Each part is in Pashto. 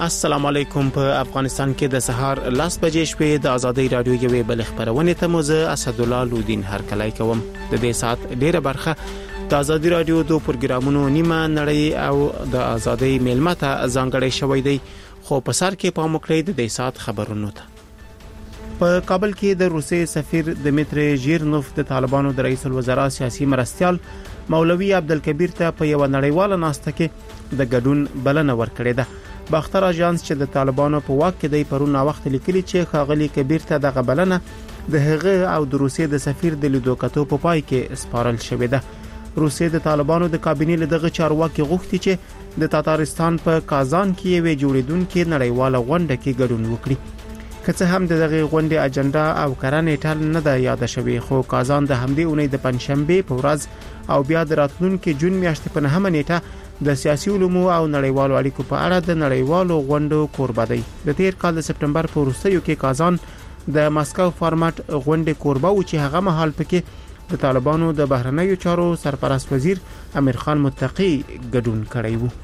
السلام علیکم. په افغانستان کې د سهار 10 بجې شپې د ازادي رادیو یوې بل خبرونه ته موزه اسد الله لودین هرکلای کوم. د دې سات ډیره برخه د ازادي رادیو د پروګرامونو نیمه نړۍ او د ازادي میلمته ځانګړی شوی دی. خو په سر کې پام وکړئ د دې سات خبرونو ته. په کابل کې د روسي سفیر دمیتری ژیرنوف د طالبانو د رئیس الوزرا سیاسي مرستيال مولوی عبدالکبیر ته په یو نړیواله ناسته کې د ګډون بلنه ورکړې ده. باختر اژانس چې د طالبانو په واک کې دی پرون وخت لیکلي چې خاغلی کبیر ته د غبلنه د هغه او د روسیې د سفیر د لیدو کتو په پای کې سپارل شوې ده. روسیې د طالبانو د کابینې له دغه چارواکي غوښتي چې د تاتارستان په کازان کې یو جوړیدونکو نړیواله غونډه کې ګډون وکړي. که څه هم دغه غونډې اجنډا او کرانې ټال نه ده یاد شوی، خو کازان د همدې اونۍ د پنځشنبه په ورځ او بیا د راتلونکو جون میاشتې په 9 نیټه د سیاسي علومو او نړیوالو اړیکو په اړه د نړیوالو غونډو کوربه دی. د تیر کال د سپټمبر په وروستیو کې کازان د ماسکو فارمټ غونډې کوربه و چې هغه مهال پکې د طالبانو د بهرنیو چارو سرپرست وزیر امیر خان متقی ګډون کړی و.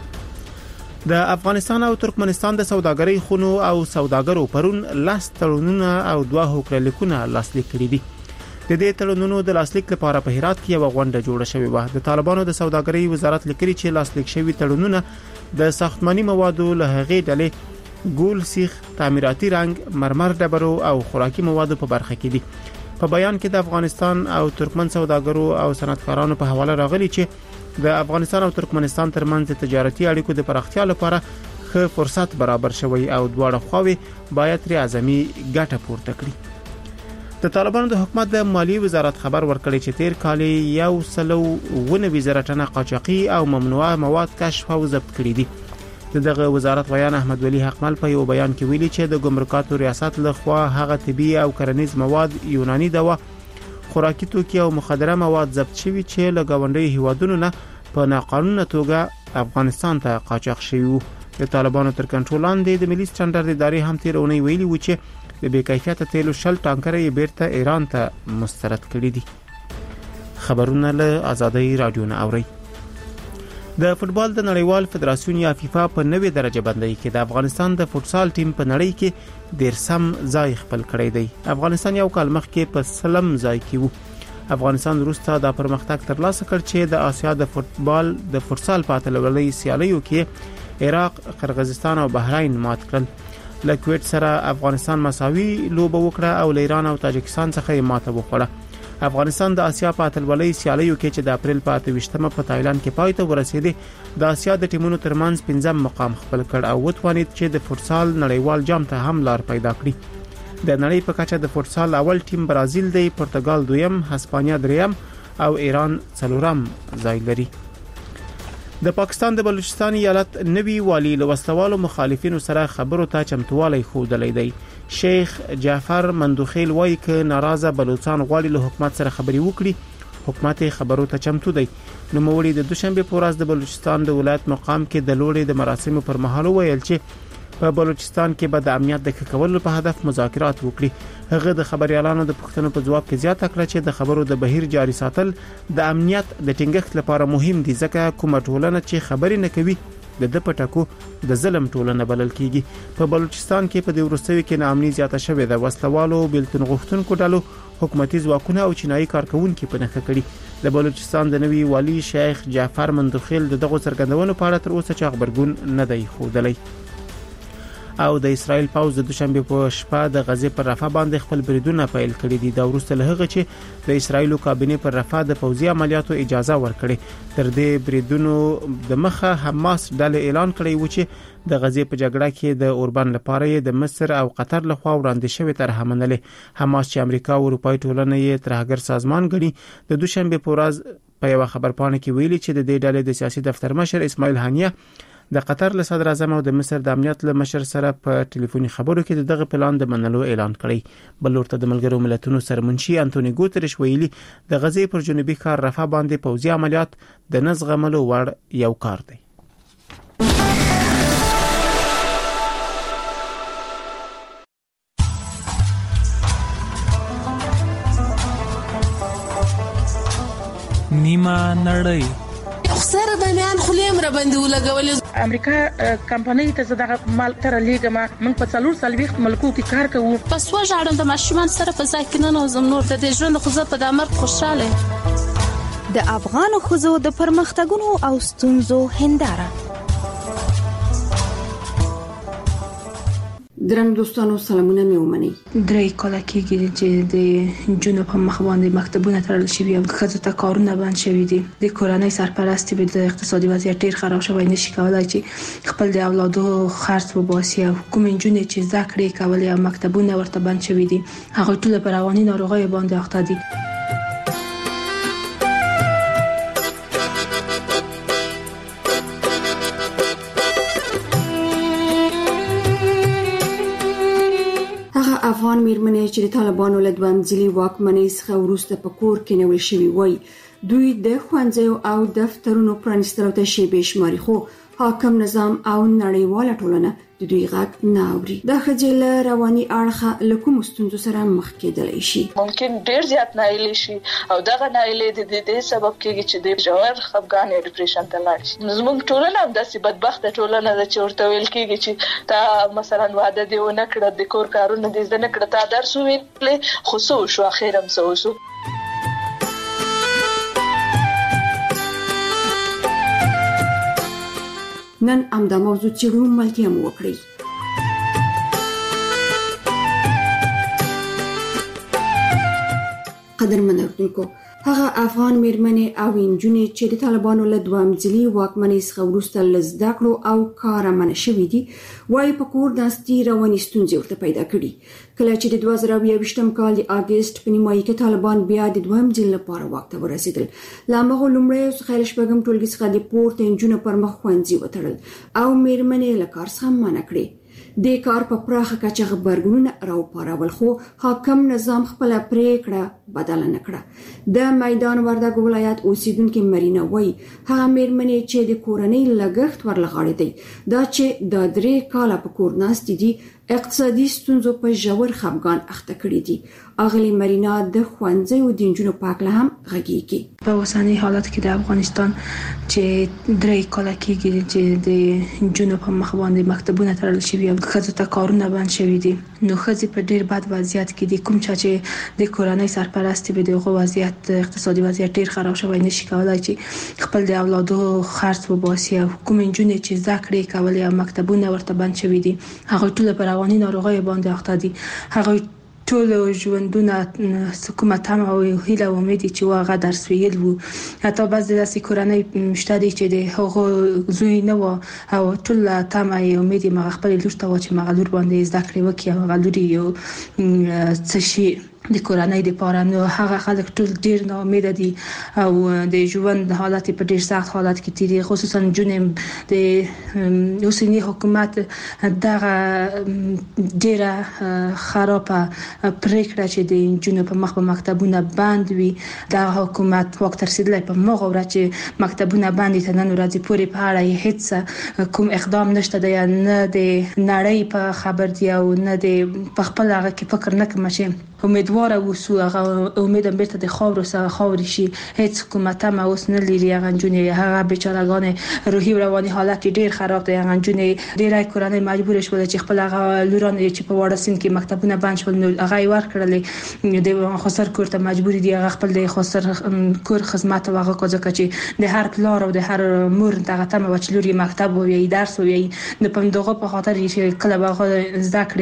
د افغانستان او ترکمنستان د سوداګرۍ خونو او سوداګرو پرون لاس تړونونه او دوه هوکړلیکونه لاسلیک کړي دي. د دې تړونونو د لاسلیک لپاره په هرات کې یو غونډه جوړه شوې و. د طالبانو د سوداګرۍ وزارت لیکلي چې لاسلیک شوی تړونونه د ساختماني موادو له هغې ډلې ګول سیخ، تعمیراتي رنګ، مرمر ډبرو او خوراکي موادو په برخه کې دي. په بیان کې د افغانستان او ترکمن سوداګرو او صنعتکارانو په حواله راغلي چې د افغانستان او ترکمنستان ترمنځ د تجارتي اړیکو د پراختیا لپاره ښه فرصت برابر شوی او دواړه خواوې باید تر اعظمي ګټه پورته کړي. د طالبانو د حکومت د مالی وزارت خبر ورکړی چې تیر کال 119 ټنه قاچاقي او ممنوعه مواد کشف او ضبط کړي دي. دغه وزارت ویان احمد ولی حقمل په یو بیان کې ویلي چې د ګمرکاتو ریاست لخوا هغه طبي او کرنیز مواد، یوناني دوا، خوراکي توکي او مخدره مواد ضبط شوي چې له ګاونډي هیوادونو نه په ناقانونه توګه افغانستان ته قاچاق شوي. د طالبانو تر کنټرول لاندې د ملي سټانډرډ ادارې هم تیر اونۍ ویلي و چې د بې کیفیته تیلو 10 ټانکرې بیرته ایران ته مسترد کړي دي. خبرونه له ازادي رادیو نه اوري. د فوتبال د نړیوال فدراسیون یا فیفا په 90 درجه بندۍ کې د افغانستان د فوتسال ټیم په نړۍ کې ډیر سم ځای خپل کړی دی. افغانستان یو کال مخکې په سلم ځای کې وو. افغانستان وروسته د پرمختګ ترلاسه کړ چې د آسیا د فوتبال د فوتسال په اتلولۍ سیالیو کې عراق، قرغیزستان او بحرین مات کړل. له کویت سره افغانستان مساوي لوبه وکړه او له ایران او تاجکستان څخه یې ماته وخوړه. افغانستان د آسیا په اتلولۍ سیالیو کې چې د اپریل په 28مه په تایلند کې پای ته ورسېده د آسیا د ټیمونو ترمنځ 5م مقام خپل کړ او وتوانید چې د فوتسال نړیوال جام ته هم لار پیدا کړي. د نړۍ په کچه د فوتسال اول ټیم برازیل دی، پرتګال دویم، هسپانیا دریم او ایران څلورم ځای لري. د پاکستان د بلوچستان ایالت نوی والی له وسلوالو مخالفینو سره خبرو ته چمتوالی ښودلی دی. شیخ جعفر مندوخیل وایي که ناراضه بلوچستان غواړي له حکومت سره خبرې وکړي، حکومت خبرو ته چمتو دی. نوموړي د دوشنبه په ورځ د بلوچستان د ولایت مقام کې د لوړې د مراسمو پر مهال ویل چې په بلوچستان کې به د امنیت د ښه کولو په هدف مذاکرات وکړي. هغه د خبريالانو د پوښتنو په جواب کې زیاته کړه چې د خبرو د بهیر جاري ساتل د امنیت د ټینګښت لپاره مهم دي، ځکه کومه ټولنه چې خبرې نه کوي د پټکو د ظلم ټولنه بلل کیږي. په بلوچستان کې په دې وروستیو کې ناامني زیاته شوې ده. وسلوالو، بیلتون غوښتونکو ډلو، حکومتي ځواکونه او چینایي کارکونکو په نښه کړي. د بلوچستان د نوی والی شیخ جعفر مندوخیل دغه څرګندونو په اړه تر اوسه چا خبرګون نه دی ښودلی. او د اسرائیل پوز د دوشنبه په شپه د غزې پر رفح باندې خپل بریدونه پیل کړي دي. دا وروسته له هغه چې د اسرائیل کابینې پر رفح د پوځي عملیاتو اجازه ورکړي. تر دې بریدونو د مخه حماس ډلې اعلان کړی و چې د غزې په جګړه کې د اوربان لپاره د مصر او قطر لخوا وړاندې شوی طرحه منلې. حماس چې امریکا او اروپאי ټولنه یې ترهګر سازمان ګڼي، د دوشنبه په ورځ په یو خبرپاڼه کې ویلي چې د دې ډلې د سیاسي دفتر مشر اسماعیل هانیه د قطر له صدر اعظم او د مصر د امنیت له مشر سره په ټلیفوني خبرو کې دغه پلان د منلو اعلان کړی. بل ورته د ملګرو ملتونو سرمنشي انټونی ګوتریش ویلي د غزې پر جنوبي ښار رفح باندې پوځي عملیات د نزغملو وړ یو کار دی. نیمه نړۍ خسر د میان خلیم را باندې ولګولې امریکا کمپنۍ ته زداغه مال تر لیګما موږ په 440 ملکو کې کار کوو. پس وژاړم د ماشومان سره په ځای کې نه نوزم نور د ژوند خو په د امر خوشاله. د افغان خوځو د پرمختګونو او ستونزو هنداره. درنو دوستانو سلامونه مې ومني. درې کاله کېږي چې د جنونو په مخ باندې مکتبونه تړل شوي او ښځو ته کارونه بند شوي دي. د کورنۍ سرپرستی به د اقتصادي وضعیت ډیر خراب شوی، نشي کولای چې خپل د اولادو خرڅ وباسي او کوم جنونه چې ذکرې کولې او مکتبونه ورته بند شوي دي هغه ټول په رواني ناروغیو باندې اخته دي. افغان میرمنې چې د طالبانو له دویم ځلي واکمنۍ څخه وروسته په کور کې نیول شوي وای، دوی د ښوونځیو او دفترونو پرانیستلو ته شیبې شماري، خو حاکم نظام او نړیواله ټولنه د دوی غږ نه اوري. دا خځې له رواني اړخه له کوم ستونزو سره مخ کېدلی شي؟ ممکن ډیر زیات ناهیلي شي او دغه ناهیلي د دې سبب کېږي چې د ژور خفګان یا ډیپریشن ته لاړ شي. زموږ ټولنه هم داسې بدبخته ټولنه ده چې ورته ویل کېږي چې تا مثلا واده دی ونه کړه، د کور کارونه دې زده نه کړه، تا درس وویلې خو څه وشو، اخر هم څه وشو. نن امدا موضوع چیرو ملتیا مو وکړي. قدرمن اردوونکو، هغه افغان میرمنې او انجونې چې د طالبانو له دویم ځلي واکمنۍ څخه وروسته له زده کړو او کاره منع شوي دي، وايي په کور ناستي رواني ستونزې ورته پیدا کړي. کله چې د 2022م کال د اگست په نیمایي کې طالبان بیا د دویم ځل لپاره واک ته ورسېدل، له هغه لومړی څخه له شپږم ټولګي څخه د پورته انجونو پر مخ ښوونځي وتړل او میرمنې له کار څخه منع کړې. د کار په پراخه کچه غبرګونونه راوپارول، خو حاکم نظام خپل پریکړه بدل نه کړه. د میدان وردګ ولایت اوسیدونکو مرینا وای، هغه میرمنې چې د کورنۍ لګښت ورلغړې دي دا چې د 3 کاله په کور ناست دي اقتصادي ستونزو په ژور خفګان اخته کړي دي. اغلی مرینا د ښوونځي او د انجونو پاکله هم غږیږي. په اوسنۍ حالت کې د افغانستان چې 3 کاله کېږي چې د انجونو په مخ باندې مکتبونه تړل شوي او ښځو ته کارونه بند شوي دي، نو ښځې په ډیر بد وضعیت کې دي. کوم چې د کورنۍ سرپرستی به دغه وضعیت اقتصادي وضعیت ډیر خراب شوی، نشي کولای چې خپل د اولادو خرڅ وباسي او کوم جنونه چې ذکرې کولې او مکتبونه ورته بند شوي دي هغه ټول په رواني ناروغیو باندې اخته دي. هغه ټول ژوندونه حکومت هم او هیله و امید چې واغه درس ویل وو، حتی بعض داسې کورنۍ مشته دي چې د هغه زوی نه و او ټول تمه یې امید مغ خپل لور ته و چې مغلور باندې زده کړې وکړي او مغلور یو څه شي د کورنۍ د پاره. نو هغه خلک ټول ډیر نا امید دي او د ژوند حالت په ډیر سخت حالت کې دي، خصوصا جنم د اوسنی حکومت دغه ډیره خرابه پریکړه چې د جنونو په مخ په مکتبونه بند وي، د حکومت وخت رسیدلای په مغه ورځ چې مکتبونه بند دي نن ورځ پورې په اړه هیڅ کوم اقدام نشته دی، نه د نړۍ په خبر دی او نه د خپل هغه کې فکر نه کوم چې امیدوار اوسو هغه امید بیرته د خاور سره خاور شي. هیڅ حکومت هم اوس نه لري هغه جنې هغه بیچارهګان روحي او رواني حالت ډیر خراب دی. هغه جنې ډیره کورنۍ مجبور شول چې خپل هغه لوران چې په وړه سین کې مکتبونه بند شول نو هغه ورکړل د خسر کور ته مجبور دي هغه خپل د خسر کور خدمت هغه کوزه چې د هر پلار او د هر مور دغه تمه وچلوري مکتب وي درس وي نه په دغه په خاطر چې کله به ذکر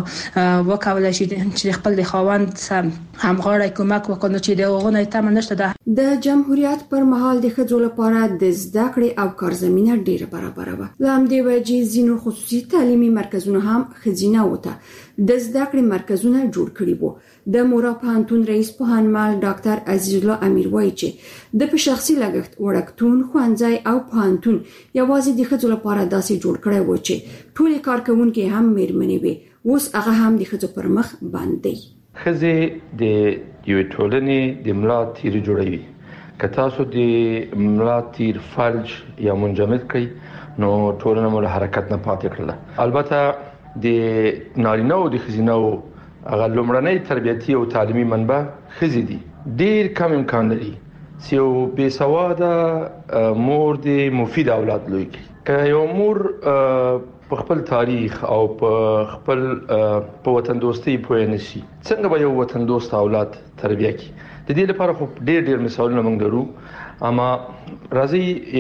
وکول شي چې خپل د خاوند همغاړی کومک وکړي چې د هغه نه تمه نشته ده. د جمهوریت پر مهال د ښځو لپاره د زده کړې او کار زمينه ډیره برابر وه. لامدې وجې ځینو خصوصي تعلیمي مرکزونه هم ښځینه وته د زده کړې مرکزونه جوړ کړي وو. د مورا پوهنتون رئیس پوهنمال ډاکټر عزیز الله امیر وایي چې د په شخصي لګښت وړکتون ښوونځي او پوهنتون یوازې د ښځو لپاره داسې جوړ کړی و چې ټول کارکونکي هم میرمنې وي، اوس هغه هم د ښځو پر مخ باندې. ښځې د یوې ټولنې د ملا تیر جوړوي. که تاسو د ملا تیر فلج یا منجمد کړئ نو ټولنه مو له حرکت نه پاتې کړله. البته د نارینه او د ښځینه هغه لومړنۍ تربیتي او تعلیمي منبع ښځې دي. ډیر کم امکان لري چې یو بې سواده مور د مفید اولاد لوی کړي. که یو مور په خپل تاریخ او په خپل په وطن دوستي پوه نشي څنګه به یو وطن دوست اولاد تربیه کوي. د دې لپاره خو ډېر مثالونه موږ لرو، اما راځي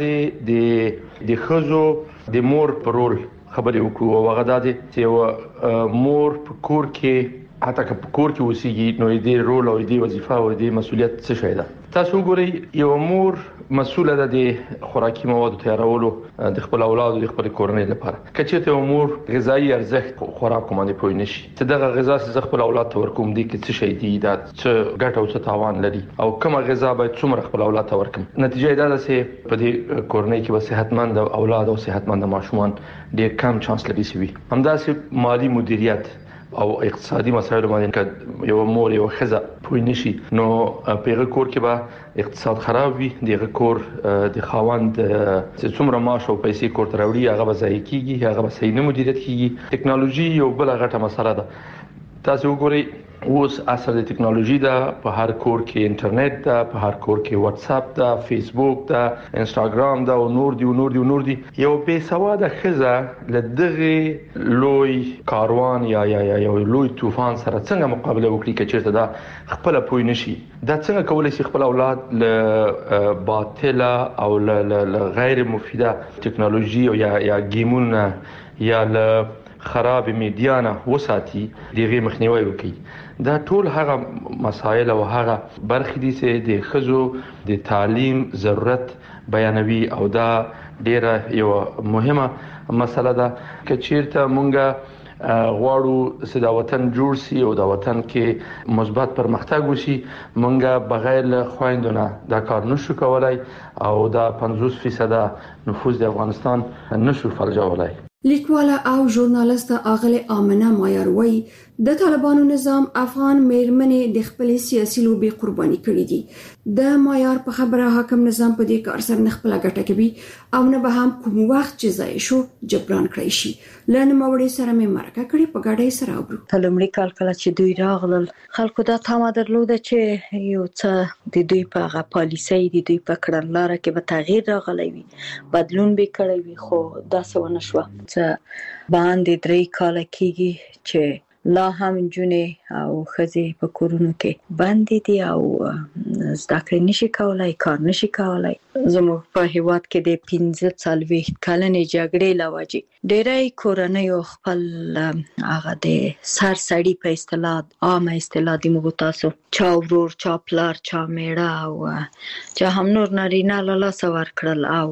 یوازې د خزو د مور په رول خبرې وکړو او هغه د چې مور په کور کې حتی که په کور کې اوسېږي نو دې رول او دې وظیفه او دې مسولیت څه شي ده. تاسو وګورئ یو مور مسؤله ده د خوراکي موادو تیارولو د خپل اولاد او د خپل کورنۍ لپاره. که چېرته یو مور غذایی ارزښت خوراک باندې پوه نشي چې دغه غذا چې خپل اولاد ته ورکوم دي کې څه شي دي، دا څه ګټه او څه تاوان لري او کومه غذا باید څومره خپل اولاد ته ورکوم، نتیجه دا ده چې په دې کورنۍ کې به صحتمند اولاد او صحتمند ماشومان ډېر کم چانس لري چې وي. همداسې مالی مدیریت او اقتصادي مسایل باندې که یو مور یو خزه پوه نشي نو په کور کې به اقتصاد خراب وي، دغه کور د خاوند چې څومره معاش او پیسې کور ته راوړي هغه به ضایع کیږي، هغه به صحیح نه مدیریت کیږي. ټکنالوژي یو بل غټه مسله ده. تاسو وګورئ اوس اثر د ټکنالوژي ده، په هر کور کې انټرنیټ ده، په هر کور کې واتس اپ ده، فیسبوک ده، انستګرام ده او نور دي. یو بے سواده خزه لدغه لوی کاروان یا یو لوی طوفان سره څنګه مقابله وکړي که چیرته دا خپل پوی نشي؟ دا څنګه کولای شي خپل اولاد له باطله او له غیر مفیده ټکنالوژي او یا گیمونه یا له خراب میډیا نه وساتي، دغه مخنیوي وکړي. دا ټول هغه مسایل او هغه برخې دي چې د خزو د تعلیم ضرورت بیانوي او دا ډیره یو مهمه مسله ده. که چیرته مونږه غواړو چې دا وطن جوړ شي او دا وطن کې مثبت پرمختګ وشي، مونږه بغیر له خويندونه دا کار نشو کولای او دا 50% نفوذ د افغانستان نشو فلجولای. لیکواله او ژورنالیست اغله آمنه مایار وایي د طالبانو نظام افغان میرمنې د خپل سیاسي لوبي قرباني کړې دي. د مایار په خبره حاکم نظام په دې کار سره نه خپل ګټه کوي او نه به هم کوم وخت چې ځای شو جبران کړی شي. لنه موري سره مې مرکه کړې په ګډه سره وبرو. لومړی کال کله چې دوی راغلل خلکو دا تمه درلوده چې یو څه د دوی په غا پالیسۍ د دوی په کړنلاره کې به تغییر راغلی وي، بدلون به کړی وي، خو دا څه ونه شو. باندې 3 کال کېږي چې لا هم جنې او خزې په کورونو کې باندې دي او زده کړې نشي کولای، کار نشي کولای. زموږ په هیواد کې د 15 کلنې جګړې لوجې ډېری کورنۍ خپل هغه د سر سړی په اصطلاح عامه اصطلاح د موږ تاسو چا ورور چا پلار چا میړه او چا هم نور نارینه له لاسه ورکړل او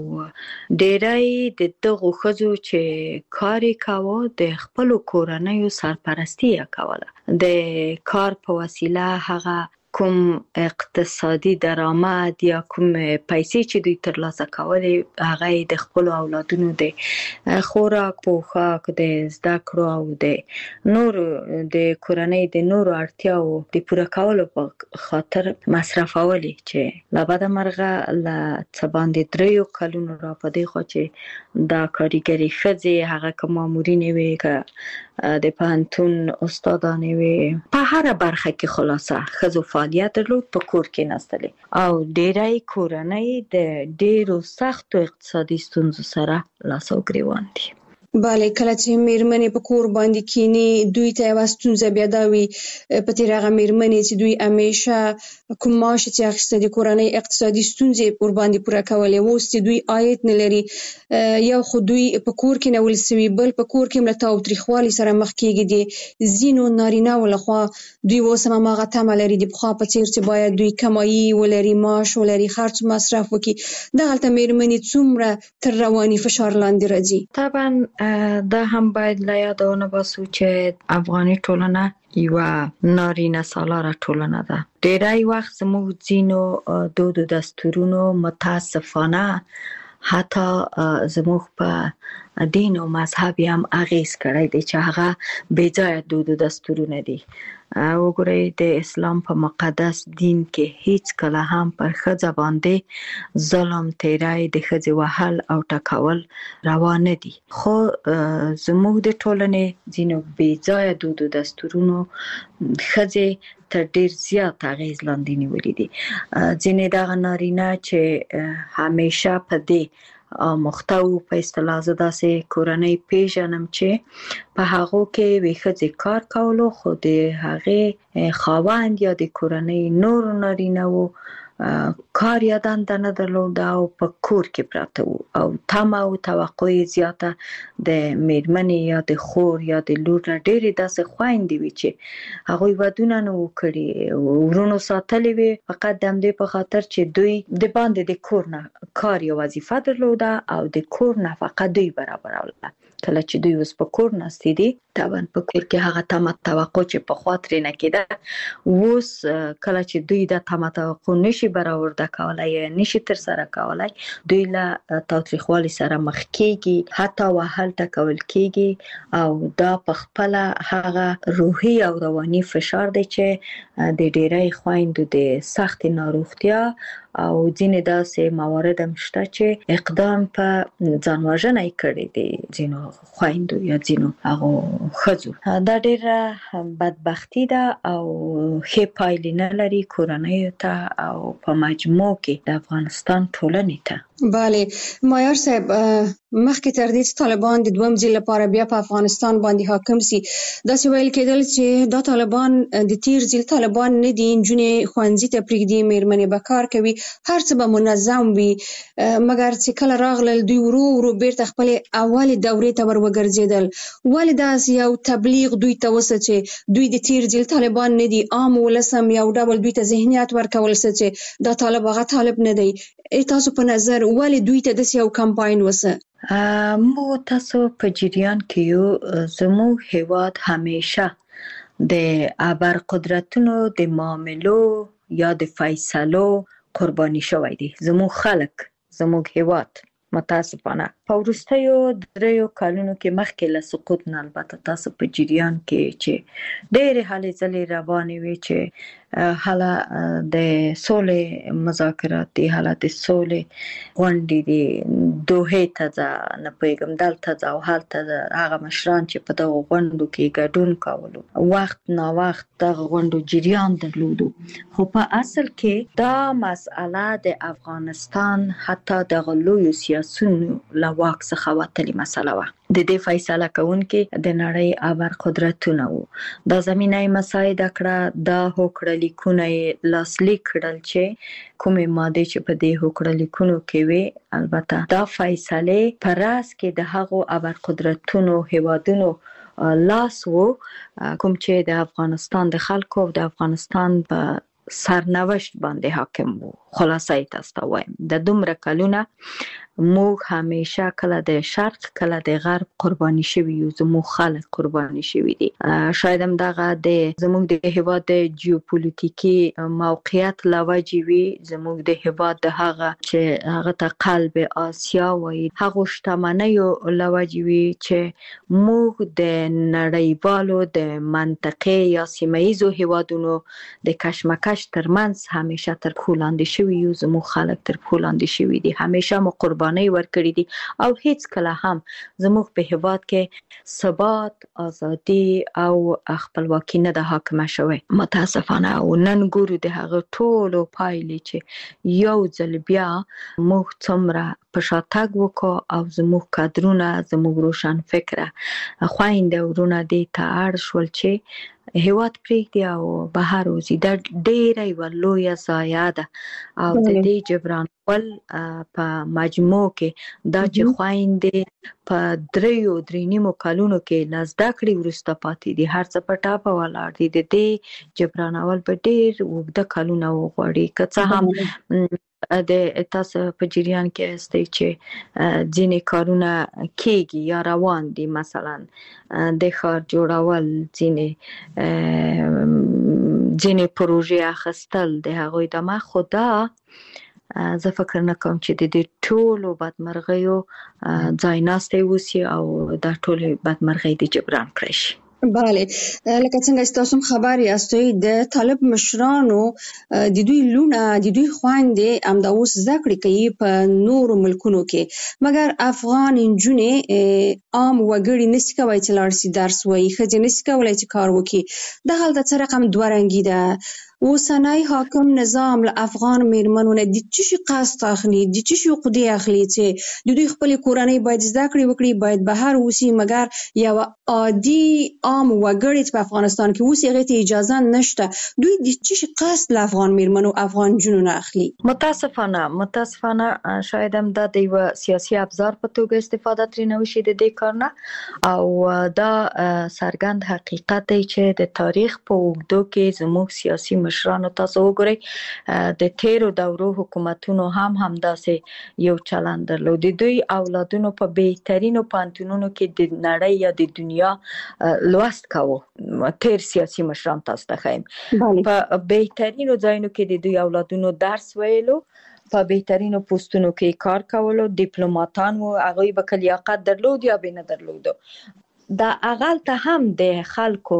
ډېری د دغو ښځو چې کار یې کاوه د خپلو کورنیو سرپرستي یې کوله. د کار په وسیله هغه کوم اقتصادي درآمد یا کوم پیسې چې دوی ترلاسه کولې هغه د خپل اولادونو د خوراک پوښاک د زده کړو او د نور د کورنۍ د نور اړتیاو د پوره کولو په خاطر مصرفولې چې لبد مرغه ل څه باندې 3 کلونو را پدې خو چې دا کاریګری ښځې هغه کوم مامورینې وي که د پانتون استادانې وي په هر برخه کې خلاصه ښځو فعالیت درلود، په کور کې نستلې او ډېری کورنۍ د ډېرو سختو اقتصادي ستونزو سره لاس او ګریوان دي. bale کله چې میرمنې په کور باندې کینی دوی ته یو ستونزه بیا دا وي په تیر هغه میرمنې چې دوی همیشه کوم معاش چې اخیسته د کورنۍ اقتصادي ستونزې پر باندې پوره کولې وو چې دوی عاید نه لري یو خو دوی په کور کې نه ولسوي بل په کور کې ملته او تاریخوالي سره مخ کېږي دي زینو نارینه ولخوا دوی وسمه ماغه تمه لري د بخوا په تیر چې باید دوی کمایي ولري معاش ولري خرج مصرف وکي د هلته میرمنې څومره تر رواني فشار لاندې راځي. طبعا دا هم باید له یادونه باسو چې افغاني ټولنه یو نارینه سالاره ټولنه ده. ډېری وخت زموږ ځینو دود و دستورونو متاسفانه حتی زموږ په دین او مذهب هم اغیز کړی دی چې هغه بې ځایه دود و دستورونه دي. وګورئ د اسلام په مقدس دین کې هیڅ کله هم پر ښځه باندې ظلم تیری د ښځې وهل او ټکول روا نه دي، خو زموږ د ټولنې ځینو بې ځایه دود و دستورونو ښځې تر ډیر زیات اغیز لاندې نیولې دي. ځینې دغه نارینه چې همیشه په دې آموخته وو. په اصطلاح زه داسې کورنۍ پیژنم چې په هغو کې وی ښځې کار کولو، خو د هغې خاوند یا د کورنۍ نور نارینه وو کار یا دنده نه درلوده او په کور کې پراته وو او تمه او توقع زیاته د میرمنې یا د خور یا د لور نه ډېرې داسې خویندې وي چې هغوی ودونه نه وو کړي، ورونو ساتلې وي فقط د همدې په خاطر چې دوی د باندې د کور نه کار یا وظیفه درلوده او د کور نفقه دوی برابروله. کله چې دوی اوس په کور ناستې دي، طبعا په کور کې هغه تمه توقع چې پخوا ترې نه کېده، اوس کله چې دوی د تمه توقع نشي برآورده کولی یا نشي ترسره کولی، دوی له تاوتریخوالي سره مخ کېږي، حتی وهل ټکول کېږي او دا په خپله هغه روحي او رواني فشار دی چې د ډېری خویندو د سختې ناروغتیا او ځینې داسې موارد هم شته چې اقدام په ځان وژنه یې کړی دی ځینو خویندو یا ځینو هغو ښځو. دا ډېره بدبختي ده او ښې پایلې نه لري کورنیو ته او په مجموع کې د افغانستان ټولنې ته. بله مایار صاحب، مخکې تر دې چې طالبان د دویم ځل لپاره بیا په افغانستان باندې حاکم سي، داسې ویل کېدل چې دا طالبان د تیر ځل طالبان نه دي، نجونې ښوونځي ته پرېږدي، میرمنې به کار کوي، هر څه به منظم وي، مګر چې کله راغلل دوی ورو ورو بیرته خپلې اولې دورې ته ور وګرځېدل. ولې داسې یو تبلیغ دوی ته وسه چې دوی د تیر ځل طالبان نه دي، عام ولس هم یو ډول دوی ته ذهنیت ورکول سه چې دا طالب هغه طالب نه دی؟ تاسو په نظر ولې دوی ته داسې یو کمپاین وسه؟ موږ تاسو په جریان کې یو، زموږ هیواد همیشه د ابرقدرتونو د معاملو یا د فیصلو قرباني شوی دی. زموږ خلک، زموږ هیواد متاسفانه په وروستیو 3 کلونو کې مخکې له سقوط نه، البته تاسو په جریان کې چې ډېرې هلې ځلې روانې وي چې هله د سولې مذاکرات دي، هله د سولې غونډې دي، دوحې ته ځه، نه پوهېږم دلته ځه او هلته ځه. هغه مشران چې په دغو غونډو کې ګډون کولو، وخت ناوخت دغه غونډو جریان درلودو، خو په اصل کې دا مسئله د افغانستان حتی دغه لویو سیاسونو له واک څخه وتلې مسله وه. د دې فیصله کوونکي د نړۍ ابرقدرتونه وو. دا زمینه یې مساعده کړه، دا هوکړه لیکونه یې لاسلیک کړل چې کومې مادې چې په دې هوکړه لیکونو کې وي، البته دا فیصلې په راز کې د هغو ابرقدرتونو هیوادونو لاس وو کوم چې د افغانستان د خلکو او د افغانستان په سرنوشت باندې حاکم وو. خلاصه یې تاسو ته وایم، د دومره کلونه موږ همیشه کله د شرق کله د غرب قرباني شوي یو، زموږ خلک قرباني شوي دي. شاید هم دغه د زموږ د هیواد د جیوپولیټیکي موقعیت له وجې وي، زموږ د هیواد د هغه چې هغه ته قلب آسیا وایي، هغو شتمنیو له وجې وي چې موږ د نړیوالو د منطقې یا سیمه ییزو هیوادونو د کشمکش ترمنځ همیشه تر پښو لاندې شوي یو. زموږ خلک تر پښو لاندې شوي دي، همیشه مو قرباني ورکړي دي او هیڅ کله هم زموږ په هیواد کې ثبات، ازادي او خپلواکي نه ده حاکمه شوې متاسفانه. او نن ګورو د هغه ټولو پایلې چې یو ځل بیا موږ څومره په شاتګ وکړو او زموږ کادرونه، زموږ روشن فکره خویندې ورونه دې ته اړ شول چې هیواد پرېږدي او بهر وځي. دا ډېره یوه لویه ضایعه ده او د دې جبرانول په مجموع کې دا چې خویندې په 3.5 کلونو کې له زده کړې وروسته پاتې دي، هر څه په ټاپه ولاړ دي، د دې جبرانول په ډېر اوږده کلونه وغواړي. که څه هم د تاسو په جریان کې استئ چې ځینې کارونه کېږي یا روان دي، مثلا د ښار جوړول، ځینې پروژې اخیستل د هغوی دمه، خو دا زه فکر نه کوم چې د دې ټولو بدمرغیو ځای ناستی وسي او دا ټولې بدمرغۍ د جبران کړی شي. بله، لکه څنګه چې تاسو خبر یاستئ د طالب مشرانو د دوی لونه، د دوی خویندې همدا اوس زده کړې کوي په نورو ملکونو کې، مګر افغان نجونې عام وګړي نشي کولی چې لاړ شي درس ووایي، ښځې نشي کولی چې کار وکړي. دا هلته څه رقم دوه رنګي ده. اوسنۍ حاکم نظام له افغان میرمنو نه د څه شي قصد اخلي، د څه شي قدرت اخلي چې د دوی خپل کورنۍ باید زده کړې وکړي، باید بهر اوسي، مګر یو عادي عام وګړي چې په افغانستان کې اوسي هغه ته اجازه نشته. دوی د څه شي قصد له افغان میرمنو افغان جنونو نه اخلي؟ متاسفانه شاید هم دا د یو سیاسي ابزار په توګه استفاده ترې نه وشي د دې کار نه، او دا څرګند حقیقت دی چې د تاریخ په اوږدو کې زموږ سیاسي مشرانو تاسو وګورئ د تیرو دورو حکومتونو هم همداسې یو چلند درلود. دوی اولادونو په بهترینو پوهنتونونو کې د نړۍ یا د دنیا لوست کاوه. تیر سیاسي مشران تاسو ته ښیم په بهترینو ځایونو کې د دوی اولادونو درس ویلو، په بهترینو پوسټونو کې کار کولو، ډیپلوماټان وو، هغوی به لیاقت درلود یا به نه درلودو. دا اغل ته هم د خلکو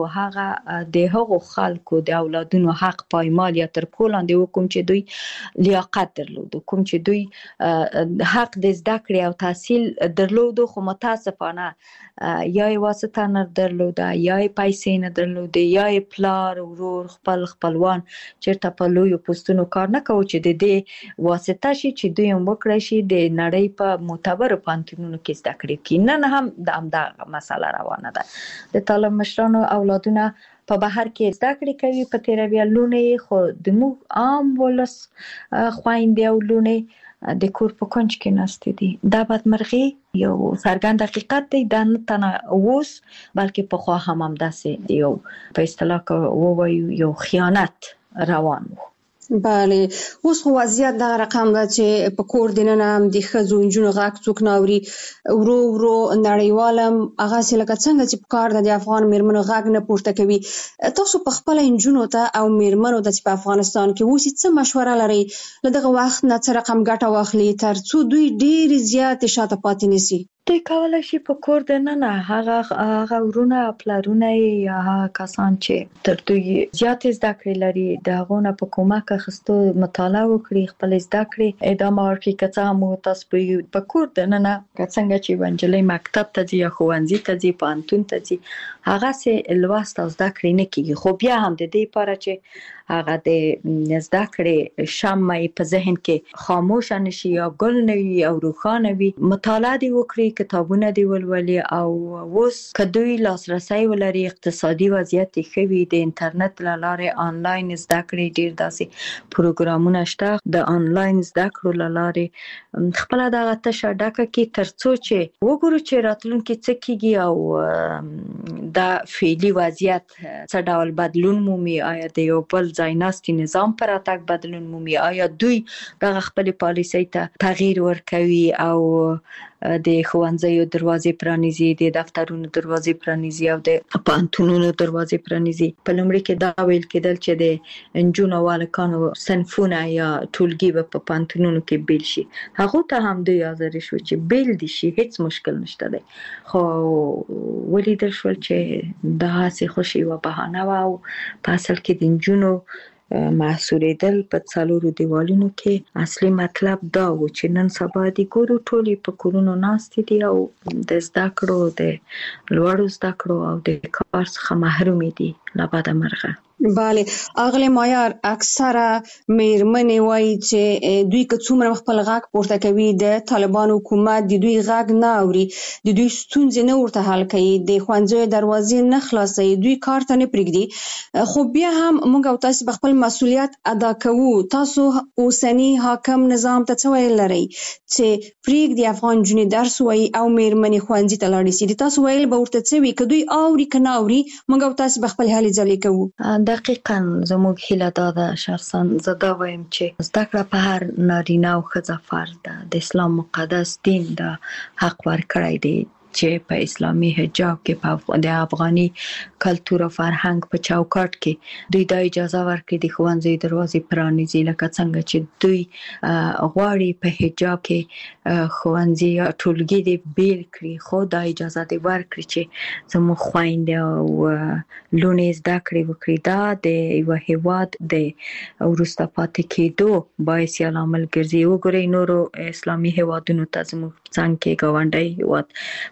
هغو خلکو د اولادونو حق پایمال یا تر پښو لاندې وکوم چې دوی لیاقت درلودو، کوم چې دوی حق د زده کړې او تحصیل درلودو، خو متاسفانه یا یې واسطه نه درلوده، یا یې پیسې نه درلودې، یا یې پلار ورور خپلوان چېرته په لویو پوسټونو کار نه کوي چې د دې واسطه شي چې دوی هم وکړی شي د نړۍ په معتبرو پوهنتونونو کې زده کړې کړي. نن هم د همدغه مسله روانه ده. د طالب مشرانو اولادونه په بهر کې زده کړې کوي، په تیروي لونې، خو د موږ عام ولس خویندې او لونې د کور په کونج کې ناستې دي. دا بدمرغي یو څرګند حقیقت دی. دا نه تنه اوس بلکې پخوا هم همداسې یو په اصطلاح ووایو یو خیانت روان و. بله، اوس خو وضعیت دغه رقم ده چې په کور دننه هم د ښځو نجونو غږ څوک نه اوري. ورو نړیوال هم هغسې لکه څنګه چې په کار ده د افغان میرمنو غږ نه پورته کوي. تاسو په خپله نجونو ته او میرمنو ته چې په افغانستان کې اوسي څه مشوره لرئ له دغه وخت نه څه رقم ګټه واخلي تر څو دوی ډېرې زیاتې شاته پاتې نه سي؟ دوی کولی شي په کور دننه هغه ورونه پلرونه یا هغه کسان چې تر دوی زیاتې زده کړې لري د هغو نه په کمک اخیستو مطالعه وکړي، خپلې زده کړې ادامه ورکړي. که څه هم تاسو په کور دننه که څنګه چې یوه نجلۍ مکتب ته ځي یا ښوونځي ته ځي، پوهنتون ته ځي، هغسې لوست او زده کړې نه کېږي. خو بیا هم د دې لپاره چې هغه د زده کړې شمع په ذهن کې خاموشه نشي یا ګل نه وي او روښانه وي، مطالعه دې وکړي، کتابونه دې ولولي. او اوس که دوی لاسرسی ولري، اقتصادي وضعیت یې ښه وي، د انټرنټ له لارې آنلاین زده کړې ډېر داسې پروګرامونه شته د آنلاین زده کړو له لارې خپله دغه تشه ډکه کړي تر څو چې وګورو چې راتلونکي څه کېږي او دا فعلي وضعیت څه ډول بدلون مومي. آیا د یو بل ځای ناستي نظام پر راتګ بدلون مومي؟ آیا دوی دغه خپلې پالیسۍ ته تغییر ورکوي او د ښوونځیو دروازې پرانیزي، د دفترونو دروازې پرانیزي او د پوهنتونونو دروازې پرانیزي؟ په لومړي کې دا ویل کېدل چې د نجونو او هلکانو صنفونه یا ټولګي به په پوهنتونونو کې بیل شي. هغو ته هم دوی حاضر شو چې بیل دي شي، هیڅ مشکل نشته دی. خو ولیدل شول چې دغسې خو یوه بهانه وه او په اصل کې د نجونو محصوریدل په څلورو دیوالونو کې اصلي مطلب دا و چې نن سبا دې ګورو ټولې په کورونو ناستې دي او د زده کړو، د لوړو زده کړو او د کار څخه محرومې دي له بده مرغه. بله، اغلی مایار اکثره میرمنې وایي چې دوی که څومره خپل غږ پورته کوي د طالبان حکومت د دوی غږ نه اوري، د دوی ستونزې نه ورته حل کوي، د ښوونځیو دروازې نه خلاصوي، دوی کار ته نه پرېږدي. خو بیا هم موږ او تاسو په خپل مسؤلیت ادا کوو. تاسو اوسني حاکم نظام ته څه ویل لرئ چې پرېږدي افغان نجونې درس ووایي او میرمنې ښوونځي ته لاړې شي؟ د تاسو ویل به ورته څه وي؟ که دوی اوري که نه اوري موږ او تاسو به خپل هلې ځلې کوو. دقیقاً زموږ هیله دا ده، شخصا زه دا وایم چې زده کړه په هر نارینه او ښځه فرض ده. د اسلام مقدس دین دا حق ورکړی دی چې په اسلامي حجاب کې په د افغاني کلتور او فرهنګ په چوکاټ کې دوی دا اجازه ورکړي د ښوونځي دروازې پرانیزي، لکه څنګه چې دوی غواړي په حجاب کې ښوونځي یا ټولګي دې بیل کړي، خو دا اجازه دې ورکړي چې زموږ خویندې او لوڼې زده کړې وکړي. دا د یوه هیواد د وروسته پاتې کېدو باعث یې لامل ګرځي. وګورئ نورو اسلامي هیوادونو ته، زموږ څنګ کې ګاونډی هیواد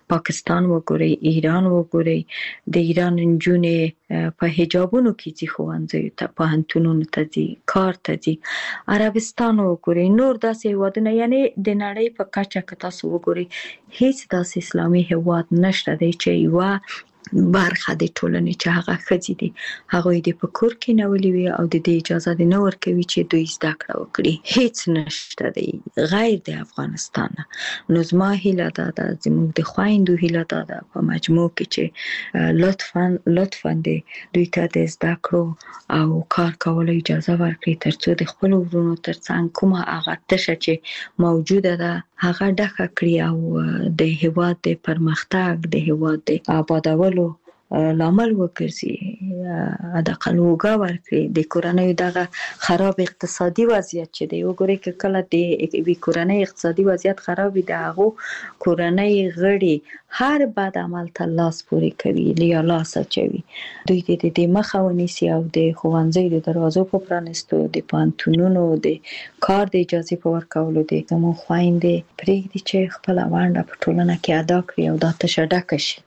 پاکستان وګورئ، ایران وګورئ، د ایران نجونې په حجابونو کې ځي ښوونځیو ته، پوهنتونونو ته ځي، کار ته ځي. عربستان وګورئ، نور داسې هیوادونه، یعنی د نړۍ په کچه که تاسو وګورئ هیڅ داسې اسلامي هیواد نشته دی چې یوه برخه د ټولنې چې هغه ښځې دي هغوی د په کور کې نیولې وي او د دې اجازه دې نه ورکوي چې دوی زده کړه وکړي. هیڅ نشته دی غیر د افغانستان. نو زما هیله دا ده، زموږ د خویندو هیله دا ده په مجموع کې چې لطفاً دوی ته د زده کړو او کار کولو اجازه ورکړي ترڅو د خپل ورونو ترڅنګ کومه هغه تشه چې موجوده ده هغه ډکه کړي او د هیواد د پرمختګ، د هیواد د آبادولو لامل وګرځي، د قلوګه ورکړي. د کورنۍ دغه خراب اقتصادي وضعیت چې دی وګورئ که کله د کورنۍ اقتصادي وضعیت خراب وي د هغو کورنۍ غړي هر بد عمل ته لاس پورې کوي یا لاس اچوي. دوی د دې مخه ونیسي او د ښوونځیو د دروازو په پرانستو، د پوهنتونونو د کار د اجازې په ورکولو د زموږ خویندې پرېږدي چې خپله ونډه په ټولنه کې ادا کړي او دا تشه ډکه شي.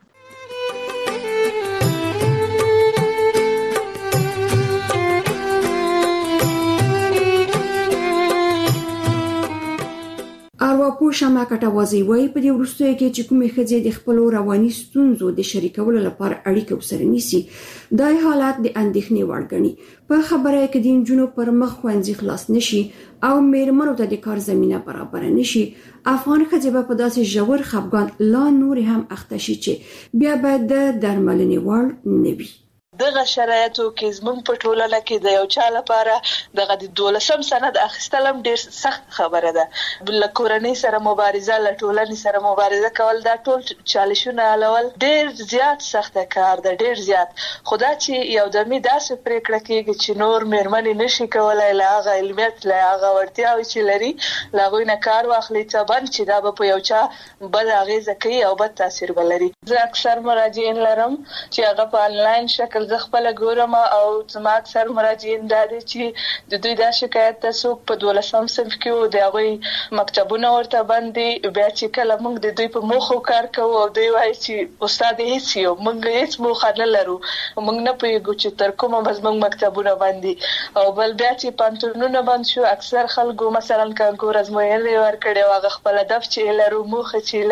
ارواپوه شمع کټوازی وایي په دې وروستیو کې چې کومې ښځې د خپلو رواني ستونزو د شریکولو لپاره اړیکه ورسره نیسي دا حالات د اندېښنې وړ ګڼي. په خبره کې د نجونو پر مخ ښوونځي خلاص نشي او میرمنو ته د کار زمینه برابر نشي، افغان ښځې به په داسې ژور خفګان لا نور هم اخته شي چې بیا به د درملنې وړ نه وي. دغه شرایطو کې زموږ په ټولنه کې د یو چا لپاره دغه د 12 سند اخیستل هم ډیر سخت خبره ده. له کورنۍ سره مبارزه، له ټولنې سره مبارزه کول دا ټول چالشونه حلول ډیر زیات سخته کار ده، ډیر زیات. خدا چې یو دمي داسې پریکړه کېږي چې نور میرمنې نشي کولای له هغه علمیت، له هغه وړتیاوې چې لري له هغوی نه کار واخلي څه چې دا به په یو چا بد اغیزه کوي او بد تاثیر به لري. زه اکثر مراجعین لرم چې هغه په انلاین شکل زه خپل ګورم او زما اکثر مراجعین دا دي چې د دوی دا شکایت تاسو په 12 صنف کې د هغوی مکتبونه ورته باندې بیا چې کله موږ د دوی په موخو کار کوو او دوی وایي چې استاد هیڅ یو موږ هیڅ موخه نه لرو، موږ نه پوهیږو چې تر کومه به زموږ مکتبونه باندې او بل بیا چې پانتونونه بند شو اکثر خلکو مثلا کانکور ازموینې ورکړي او هغه خپل هدف چې لرو موخه چې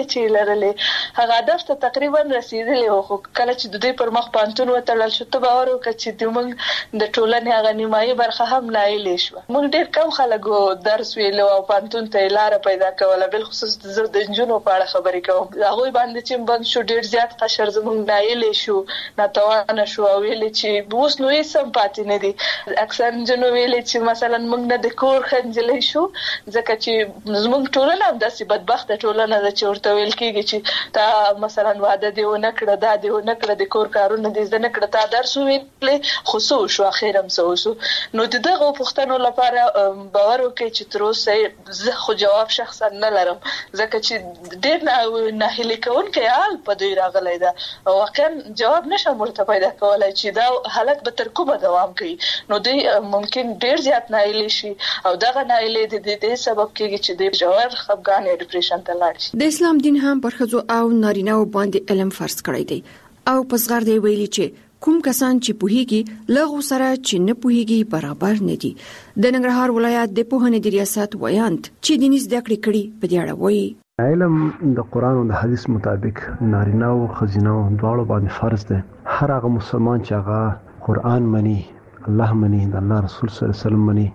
لرلې هغه هدف ته تقریبا رسیدلی و، خو کله چې د دوی پر مخ پانتون وتړل شو ته باور وکړه چې موږ د ټولنې هغه نیمایي برخه هم نایلې شوه. موږ ډېر کم خلکو درس ویلو او پانتون ته لاره پیدا کوله، بالخصوص زه د نجونو په اړه خبرې کوم. هغوی باندې چې بند شو ډېر زیات قشر زموږ نایلې شو، ناتوانه شو او ویلې چې اوس نو هېڅ هم پاتې نه دي. اکثر نجونو ویلې چې مثلا موږ نه د کور ښه نجلۍ شو ځکه چې زموږ ټولنه هم داسې بدبخته ټولنه ده چې ورته ویل کېږي چې تا مثلا واده دې ونه کړه، دا دې ونه کړه، د کور کارونه دې زده نه کړه، تا درس وویلې خو څه وشو اخر هم څه وشو. نو د دغو پوښتنو لپاره باور وکړئ چې تر اوسه زه خو جواب شخصا نه لرم ځکه چې ډېر ناهیلي کوونکی حال په دوی راغلی ده. واقعا جواب نشم ورته پیدا کولی چې دا حالت به تر کومه دوام کوي. نو دوی ممکن ډېر زیات ناهیلي شي او دغه ناهیلي د دې سبب کېږي چې دوی ژور خفګان یا ډیپریشن ته لاړ شي. د اسلام دین هم پر ښځو او نارینه‌و باندې علم فرض کړی دی او په صغر دی ویلي چې کوم کسان چې پوهیږي لغو سره چې نه پوهیږي برابر نه دي. د ننګرهار ولایت د پوهنې د ریاست ویاند چې دیني زده کړې کړي په دې اړه وایي علم د قرآن او د حدیث مطابق نارینه او ښځینه دواړو باندې فرض دی. هر هغه مسلمان چې هغه قرآن مني، الله مني، د الله رسول صلی الله علیه وسلم مني،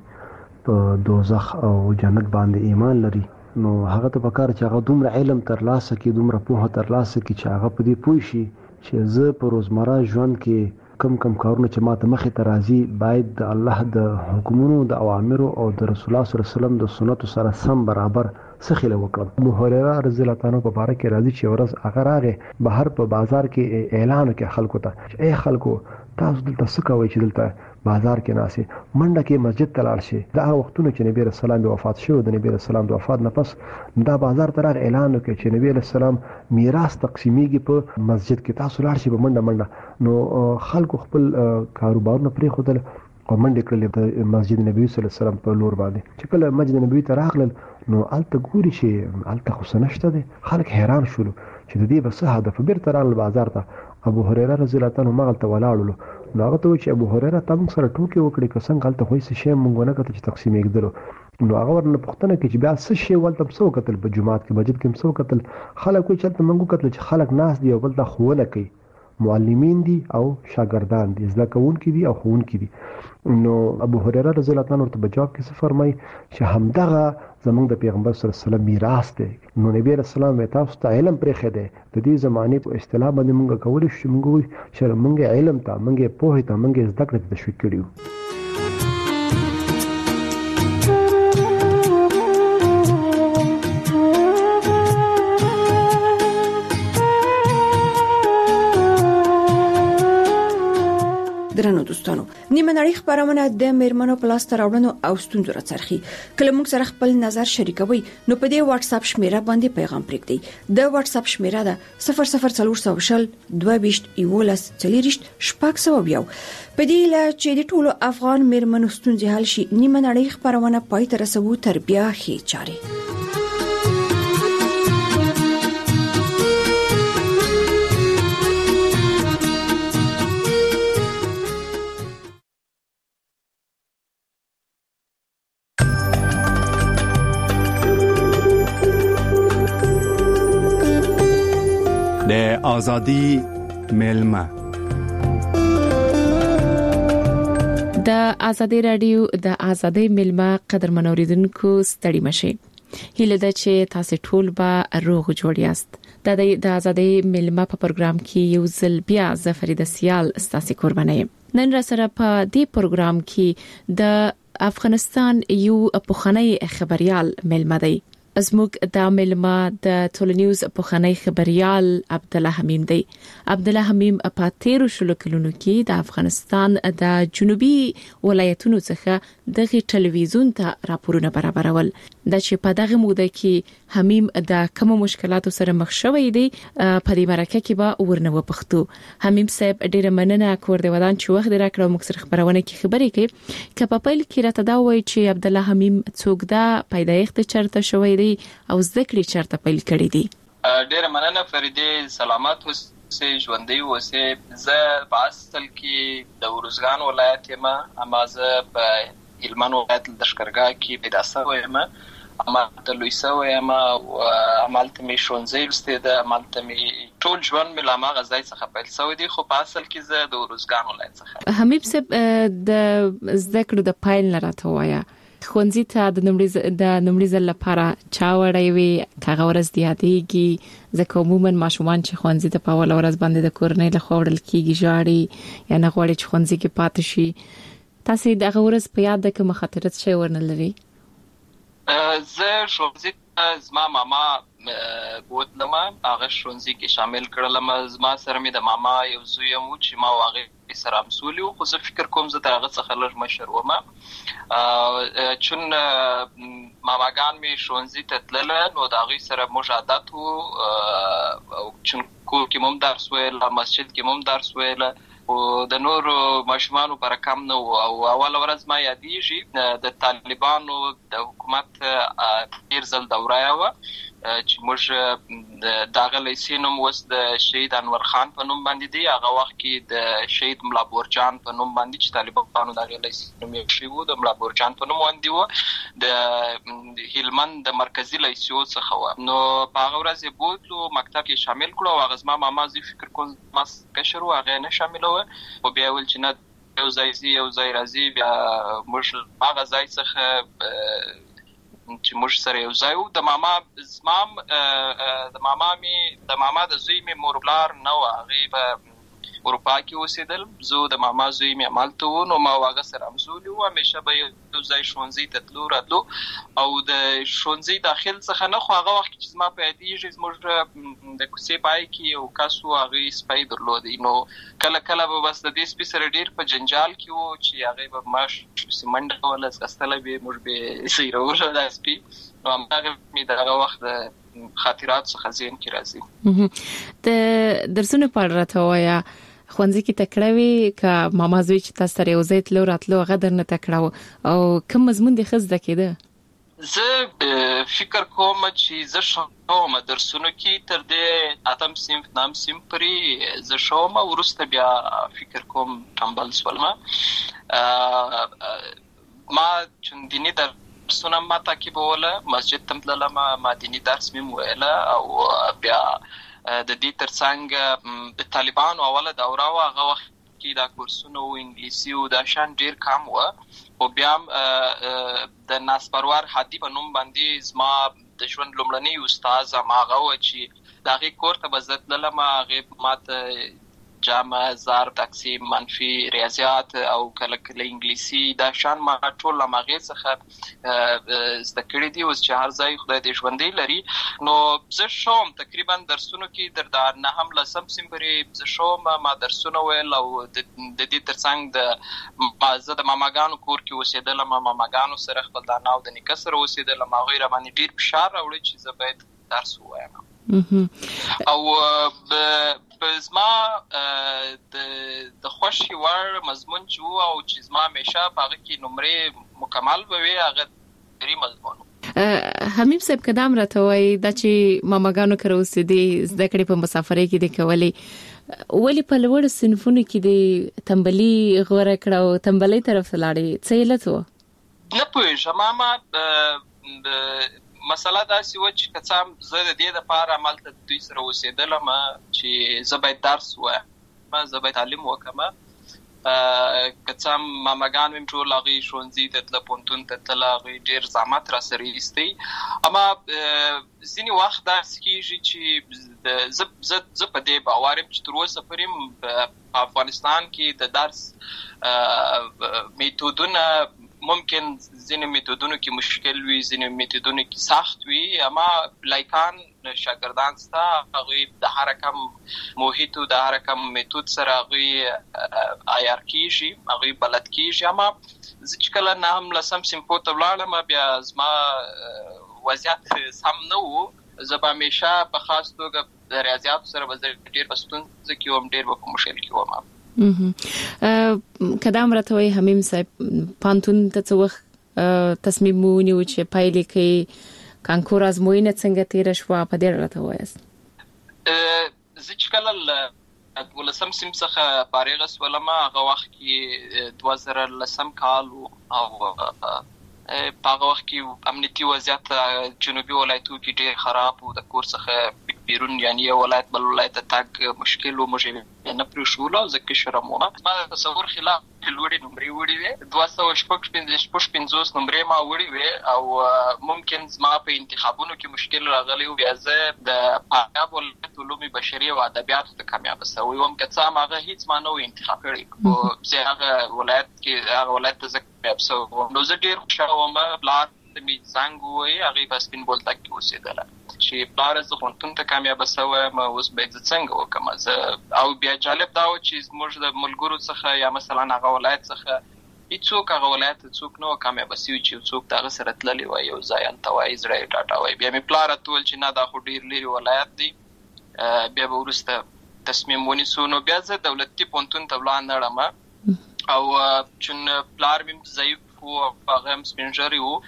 په دوزخ او جنت باندې ایمان لري، نو هغه ته پکار چې هغه دومره علم ترلاسه کړي، دومره پوهه ترلاسه کړي چې هغه په دې پوه شي چې زه په روزمره ژوند کې کم کارونه چې ماته مخې ته راځي باید د الله د حکمونو، د اوامرو او د رسول الله صلی الله علیه وسلم د سنتو سره سم برابر سخیله وکړم. ابو هريره رضی الله تعالی عنہ په باره کې راځي چې ورځ هغه راغی بهر په بازار کې اعلان وکړ خلکو ته چې ای خلکو تاسو دلته څه کوئ چې دلته بازار کې ناسي منډه کې مسجد ته لاړ شي. دا هغه وختونه چې نبی رسول الله وفات شو، د نبی رسول الله وفات نه پس دا بازار ته اعلان وکړ چې نبی رسول الله میراث تقسیمیږي په مسجد کې، تاسو لاړ شئ په منډه. نو خلکو خپل کاروبارونه پرې خودل او منډه کړل د مسجد نبوي صلی الله علیه وسلم په لور باندې. چې کله مسجد نبوي ته راغلل نو الته ګوري چې الته خو نشته دي. خلک حیران شول چې د دې بس هدف بیرته رال بازار ته ابو هريره رضی الله عنه مغلته ولاړلو نو هغه ته چې ابو هريره تم سره ټوکی وکړي که څنګه غلطه خوې څه شی مونږ نه کته چې تقسیم کېدلو نو هغه ورنه پښتنه کې چې بیا څه شی ولته څو قتل په جماعت کې مسجد کې څو قتل خلک کوئی چلته مونږ قتل چې خلک ناس دی او بل ته خوونه کوي معلمین دي او شاګردان دي زده کوونکي دي او ښوونکي دي نو ابو هريره رضی الله عنه ورته جواب کې څه فرمایي چې همدغه زمونږ د پیغمبر صلی الله علیه وسلم میراث دی نو نبی رسول الله تاسو ته علم پرې خده د دې زمانه په اصطلاح باندې مونږ کولای شو مونږ چې مونږ علم ته مونږ پوهه ته مونږ زده کړې تشویق کړیو درنو دوستانو نیمه نړۍ خبرونه د میرمنو پلاس تراوړنو او ستونزو راڅرخي کله موږ سره خپل نظر شریکوي نو په دې واتس اپ شمیره باندې پیغام پرېږدئ د واتس اپ شمیره ده 0040 22 11 شپږ په دې لا چې د ټولو افغان میرمنو ستونزې حل شي نیمه نړۍ خبرونه پای ته رسوو تر بیا هي چاري د ازادي ملما د ازادي رادیو د ازادي ملما قدرمن اوریدونکو ستړي مشه هیله ده چې تاسو ټول به روغ جوړ یاست د ازادي ملما په پروګرام کې یو ځل بیا زفرید سیال ستاسو قرباني نن را سره په دې پروګرام کې د افغانستان یو پخوانی خبريال ملما دی ازموږ د ملما د ټولنیوز پخوانی خبريال عبد الله حمیم دی عبد الله حمیم په 13 شلو کلونو کې د افغانستان د جنوبي ولایتونو څخه د ټلویزیون ته راپورونه برابرول د چې په دغه موده کې حمیم د کوم مشکلاتو سره مخ شوی دی په دې مرکه کې به ورنو پښتو حمیم صاحب ډېر مننه کور دی ودان چې وخت راکړو موږ سره خبرونه کې خبرې کوي کله په پیل کې راته دا وایي چې عبد الله حمیم څوک دا پیدایښت چرته شوی دی او ذکر چرته پیل کړی دی ډېر مننه فریدې سلامات اوسې ژوندۍ اوسې زه په اصل کې د ورزګان ولایت یم اما زه په هلمند ولایت د لشکرګاه کې پیدا شوم اما د لویسا یم او عملت می شونځي ورسته عملت می ټول ژوند مې لامه غزای څخه پیل شوی دی خو په اصل کې زه د ورزګان ولایت څخه حمیم صاحب د ذکر د پایل نه راته وایا خونځي ته د نمړي ځل لپاره چا وړای وي کاغه ورځ دی یادېږي ځکه عموما ماشومان چې خونځي ته په اول ورځ باندې د کورنۍ له خوړل کیږي ژاړي یا نه غواړي چې خونځي کې پاتې شي تاسو دغه ورځ په یاد ده کوم خاطرات شي ورنلري زه شونځي زما ماما بوتلم هغه شونځي کې شامل کړلم زما سره مې د ماما یو زوی مو چې ما واغې سره مسولي خو زه فکر کوم زه دغه څخه لږ مشر ومه چون ماماګان می شونځي ته تلل نو دغه سره مجادات او چون کور کې مم درس ویل مسجد کې مم درس ویل او د نور ماشومانو پر کم نو او اول ورځ ما یادېږي د طالبانو د حکومت ډیر ځل دوره و چې موږ دغه لیسینوم وس د شهید انور خان په نوم باندې دی هغه وخت کې د شهید ملا بورجان په نوم باندې چې طالبانو دغه لیسینوم یې شوی و د ملا بورجان په نوم باندې و د هلمند د مرکزی لیسیو څخه و نو په هغه ورځ بوتلو مکتب کې شامل کړو هغه زما ماما زی فکر کوم ما کشر هغه نه شامل و او بیا ول چې نه یو ځای راځي بیا موږ هغه ځای څخه چې موږ سره یو ځای وو د ماما د زوی می موربلار نو هغه په اروپا کې اوسېدل زه د ماما زوی می عملته و نو ما واغه سره امزولي و همیشه به یو ځای شونځي ته تلو راتلو او د شونځي داخل څخه نه خو هغه وخت چې ما په دې چې موږ د کوڅې پای کې یو کاسو هغه سپای درلودي نو کله به بس د دې سپي سره ډیر په جنجال کې و چې هغه به ماش سیمنډ ولا استله به موږ به سیرو د سپي نو هغه می دغه وخت خاطرات څخه ذهن کې راځي د درسونه په اړه راته وایا خونځي کې تکړوي ک ماما زوی چې تاسو سره یو ځای تلو راتلو هغه درنه تکړو او کوم مضمون د خزده کېده زه فکر کوم چې زه شوم درسونو کې تر دې اتم صنف نام صنف پرې زه شوم ورسته بیا فکر کوم ټمبل سولم ما چندینی درسونه ما تعقیبوله مسجد تم تللم ما دینی درس مې ویله او بیا د دې ترڅنګ د طالبانو اوله دوره و هغه وخت کې دا کورسونه او انګلیسي او دا شان ډیر کم و او بیا د ناسپروار هادي په نوم باندې زما د ژوند لومړنی استاد هغه و چې دا غي کور ته بزت لمه هغه ماته جامع زار تقسیم منفي ریاضیات او کله کله انګلیسي دا شان ما ټول ماغه څخه زده کړې دي او چې هر ځای خدای دې ژوندۍ لري نو زه شوم تقریبا درسونو کې در نه هم لسم سیمبري زه شوم ما درسونه ویل او د دې ترڅنګ د بازه د ماماګانو کور کې اوسېدل ماماګانو سره خپل د ناو د نکسر اوسېدل ما غیر باندې ډیر فشار راوړي چې زه باید درس وایم او زما د خوشي ور مضمون چې او چې زما همیشه په هغه کې نمرې مکمل وي هغه لري مضمون حمیم صاحب قدم راته وای د چې ماماګانو کرو سدي زده کړې په مسافرۍ کې د کولې ولی په لوړ صنفونو کې د تنبلي غوړه کړه تنبلي طرف لاړې څه علت نه پوهیږم ما مسله دا سی و چې کڅام زه د دې لپاره عملته دوی سره اوسېدلم چې زه باید درس وایم ما زه باید تعلیم وکم کڅام ماماګان مې ټول هغه شونځي ته تل پونتون ته تل هغه ډیر زحمت را سره ایستي اما ځینی وخت دا سکیږي چې زه په دې باورم چې تر اوسه پرې په افغانستان کې د درس میتودونه ممکن ځینې میتودونو کې مشکل وي ځینې میتودونو کې سخت وي اما لایکان شاګردان ستا هغه د هر کم محیط او د هر کم میتود سره هغه عیار کیږي هغه بلد کیږي اما چې کله نه هم لسم سیمپو ته ولاړم بیا زما وضعیت سم نه وو زه به همیشه په خاص توګه د ریاضیاتو سره به ډیر پستون ځکه هم ډیر په مشکل کې وم کدام راتوي حمیم صاحب پانتون ته څو تصمیم مونږ چې پایلې کې کانکور ازموینه څنګه تیر شو په دې راتوي زه چې کله ولسم سیم څخه فارغ سولم هغه وخت کې 2010 کال او په هغه وخت کې امنیتي وضعیت جنوبي ولایتو کې ډېر خراب او د کور څخه بیرون یعنی ولایت بل ولایت تاګ مشکل او مشکل نه پرشول او ځکه شرمونه ما تصور خلاف لوړې نمرې وړي وي 215 نمرې ما وړي وي او ممکن زما په انتخابونو کې مشکل راغلی او بیا زه د پاکاب ولایت علوم بشري او ادبیات ته کامیاب شوم هم که څه هغه هیڅ ما نه انتخاب کړی او زه هغه ولایت کې هغه ولایت ته کامیاب شوم نو زه ډیر خوشاله وم بلار د می څنګه وي هغه په سپین بولتک کې اوسېدل چې بلار زه خونتون ته کامیاب شوم اوس به څنګه وکم زه او بیا جالب دا و چې موږ د ملګرو څخه یا مثلا هغه ولایت څخه هیڅوک هغه ولایت څوک نو کامیاب شي چې څوک دا سره تللی وای یو ځای انتوای زړه ټاټا وای بیا می پلار ټول چې نه دا خو ډیر لري ولایت دی بیا به ورسته تصمیم ونیسو نو بیا زه دولتي پونتون ته ولاندم او چون پلار مم ضعیف او هغه هم سپینجری وو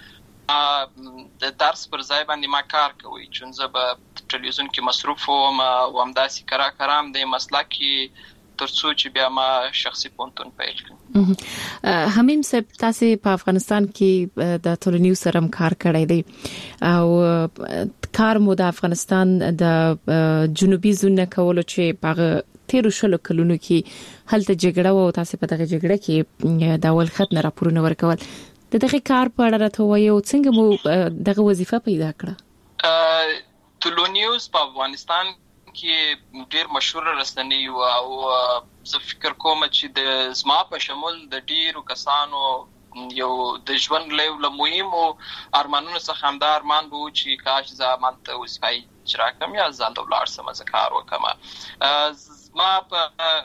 د درس پر ځای باندې ما کار کوي چون زه په ټلویزیون کې مصروف وم او همداسې کرام د مسلکي ترڅو چې بیا ما شخصي پونتون پیل کړم حمیم صاحب تاسو په افغانستان کې د ټولنیز سره کار کړی دی او کار مو د افغانستان د جنوبي زون کولو چې په تیر شلو کلونو کې هلته جګړه او تاسو په دغه جګړه کې د اول خط نه راپورونه ورکول دغه کار په اړه راته وایو څنګه مو دغه وظیفه پیدا کړه ټولنیز په افغانستان کې ډیر مشهور رسنۍ او زه فکر کوم چې د زما په شمول د ډیرو کسانو یو د ژوند له مهمو ارمانونو څخه هم دا ارمان وو چې کاش زمان ته وسپای اجرا کوم یا ځان د ولار سم ذکر وکم ما په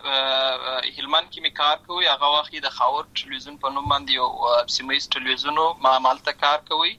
هلمند کې کار کوي هغه وخت د خاور ټلویزیون په نوم باندې یو سیمایي ټلویزیون ما مالته کار کوي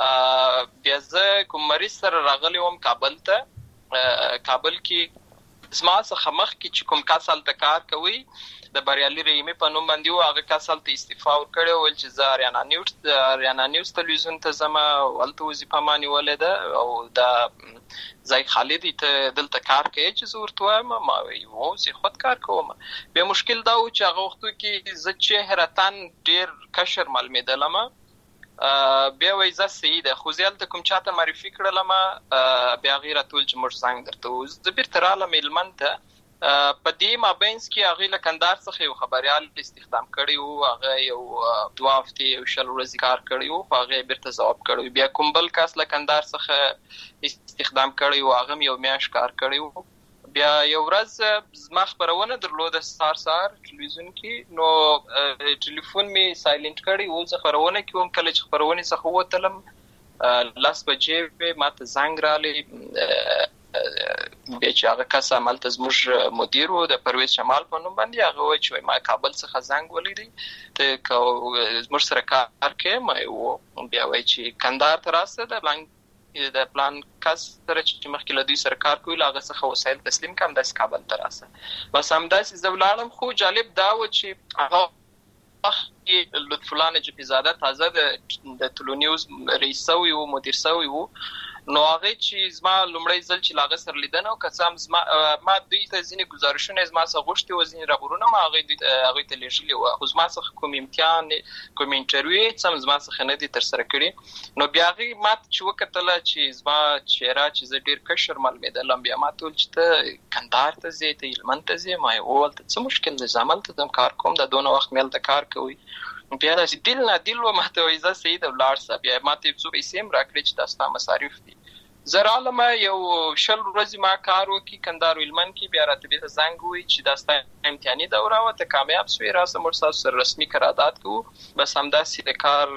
بیا زه کوم مریض سره راغلی وم کابل ته کابل کې زما څخه مخکې چې کوم کس هلته کار کوي د بریالي رحیمي په نوم باندې و، هغه کس هلته استعفا ورکړې ویل چې زه اریانا نیوز تلویزیون ته ځم او هلته وظیفه ما نیولې ده او د ځای خالد ته دلته کار کوي چې زه ورته وایم ما وایي زه خود کار کوم. بیا مشکل دا و چې هغه وختو کې زه چهرتن ډېر کشر معلومېدلم، بیا وایي زه صحیح ده خو زه هلته کوم چاته معرفي کړلم بیا هغې راته ویل چې موږ زنګ درته ووایو. زه بېرته رالم هلمند ته، په دې مابینځ کې هغې له کندهار څخه یو خبریال استخدام کړی و، هغه یو 2 هفتې یو 20 ورځې کار کړی و خو هغې بېرته ځواب کړی و. بیا کوم بل کس له کندهار څخه استخدام کړی و، هغه هم یو میاشت کار کړی و. بیا یو ورځ زما خپرونه درلوده سهار ټلویزیون کې، نو ټلیفون مې سایلنټ کړی و. زه خپرونه کې وم، کله چې خپرونې څخه ووتلم 10 بجې وې، ما ته زنګ راغلی بیا چې هغه کس همالته زموږ مدیر و د پرویز شمال په نوم باندې، هغه وایي چې ما کابل څخه زنګ ولیدی ته زموږ سره کار کوې؟ ما و بیا وایي چې کندهار ته راسه د پلان کس سره چې مخکې له دوی سره کار کوي له هغه څخه وسایل تسلیم کړم، داسې کابل ته راسه. بس همداسې زه ولاړم. خو جالب دا و چې هغه لطف الله نجفي زاده تازه د تلو نیوز رئیس سوی و، مدیر سوی و، نو هغه چې زما لومړی ځل چې لاغه سره لیدنه او کسام ما دوی ته ځینې گزارشونه زما څخه غوښتي و، ځینې راپورونه ما هغه ته لیږلي و، خو زما څخه کوم امتحان کوم انټرویو سم زما څخه نه دي ترسره کړي. نو بیا هغې ما ته چې وکتله چې زما چهره چې زه ډېر کشر معلومېدلم، بیا ما ته ویل چې ته کندهار ته ځې، ته هلمند ته ځې؟ ما یې وویل ته څه مشکل دی، زه هملته ځم کار کوم، دا دونه وخت مې هلته کار کوي. بیا داسې ډیل نادیل و، ما ته وایي زه صحیح ده ولاړ شه. بیا ما ته یې څو پیسې هم راکړې چې دا ستا مصارف دي. زه رالم یو 20 ورځې ما کار وکړي کندهار و هلمند کې، بیا راته بېرته زنګ ووایي چې دا ستا امتحاني دوره وه، ته کامیاب شوې، راشه موږ ستاسو سره رسمي قرارداد کوو. بس همداسې د کار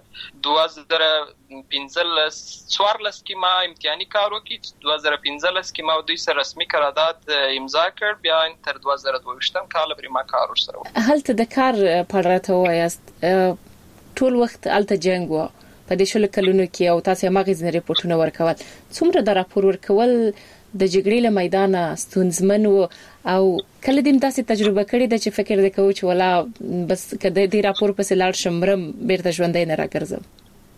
2014 کې ما امتحاني کار وکړي، 2015 کې ما دوی سره رسمي قرارداد امضا کړ، بیا تر 2022 کال پورې ما کار ورسره وکړ. هلته د کار په اړه راته ووایاست، ټول وخت هلته جنګ و په دې شلو کلونو کې او تاسو هماغه ځینې ریپورتونه ورکول، څومره د راپور ورکول د جګړې له میدانه ستونزمن و او کله دې داسې تجربه کړې ده چې فکر دې کوو چې ولا بس کله دې راپور پسې لاړ شم مرم بیرته ژوندۍ نه راګرځم؟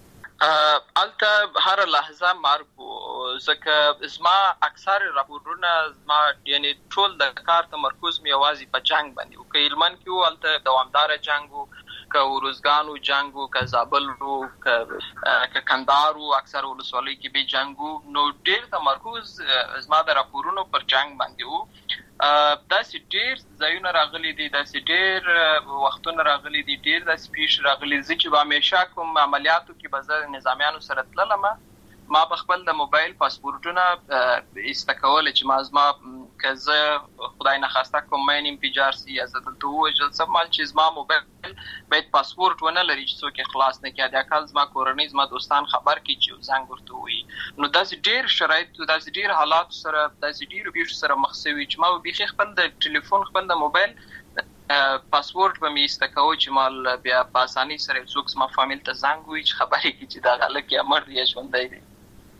البته هر لحظه مرګ و، ځکه زما اکثر راپورونه زما یعنی ټول د کار تمرکز مې یوازې په جنگ باندې و. که هلمند کې و هلته دوامداره جنگ و، که ورزګان و جنگ و، که زابل و، که کندهار و اکثر ولسوالۍ کې به جنگ و، نو ډېر تمرکز زما د راپورونو پر جنگ باندې و. داسې ډېر ځایونه راغلي دي، داسې ډېر وختونه راغلي دي، ډېر داسې پیښې راغلي دي چې به همیشه کوم عملیاتو کې به زه نظامیانو سره تللم، ما به خپل د موبایل پاسپورټونه ایسته کول چې ما زما که زه خدای نخواسته کوم مین انفجار سي یا زه دلته ووژل سم مال چې زما موبایل باید پاسپورټ ونه لري چې څوک یې خلاص نه کړي، د کال زما کورنۍ زما دوستان خبر کړي چې زنګ ورته ووایي. نو داسې ډېر شرایط داسې ډېر حالات سره داسې ډېرو پیښو سره مخ شوي چې ما به بیخي خپل د ټلیفون خپل د موبایل پاسپورټ به مې ایسته کوو چې مال بیا په اسانۍ سره څوک زما فامیل ته زنګ ووایي چې خبرې کړي چې دا هلک یا مړ دی یا ژوندی دی.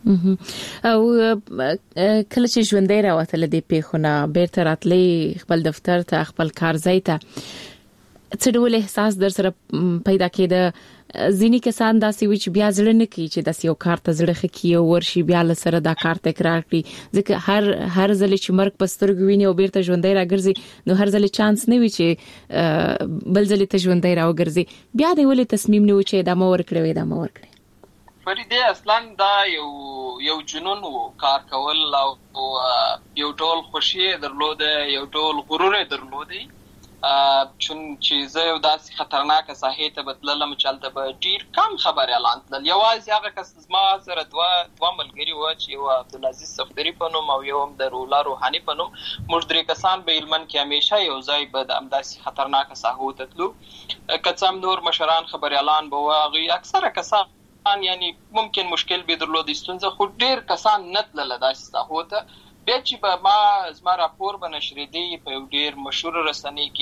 او کله چې ژوندۍ راوتله دې پیښونه بیرته راتلې خپل دفتر ته خپل کار ځای ته، څه ډول احساس در سره پیدا کېده؟ ځینې کسان داسې وي چې بیا زړه نه کوي چې داسې یو کار ته زړه ښه کړي او ورشي بیا له سره دا کار تکرار کړي، ځکه هر ځل چې مرګ په سترګو ویني او بیرته ژوندۍ راګرځي نو هر ځل چانس نه وي چې بل ځل ته ژوندۍ راوګرځي، بیا دې ولې تصمیم نه و چې ادامه ورکړي؟ فریده اصلا دا یو جنون و کار کول او یو ډول خوشي درلوده، یو ډول غرور درلوده، چون چې زه یو داسې خطرناکه ساحې ته بدللم چې هلته به ډېر کم خبر اعلان تلل. یوازې هغه کس زما سره دوه ملګري وو چې یو عبدالعزیز صفدري په نوم او یو هم د رولا روحاني په نوم، موږ 3 کسان به هلمند کې همیشه یو ځای به د همداسې خطرناکه ساحو ته تلو. که څه هم نور مشران خبر اعلان به وو، هغوی اکثره کسان یعنی ممکن مشکل به درلود ستونزه، خو ډېر کسان نه تلله داسې ساحو ته. بیا چې به زما راپور به نشریدی په یو ډېر مشهور رسنۍ کې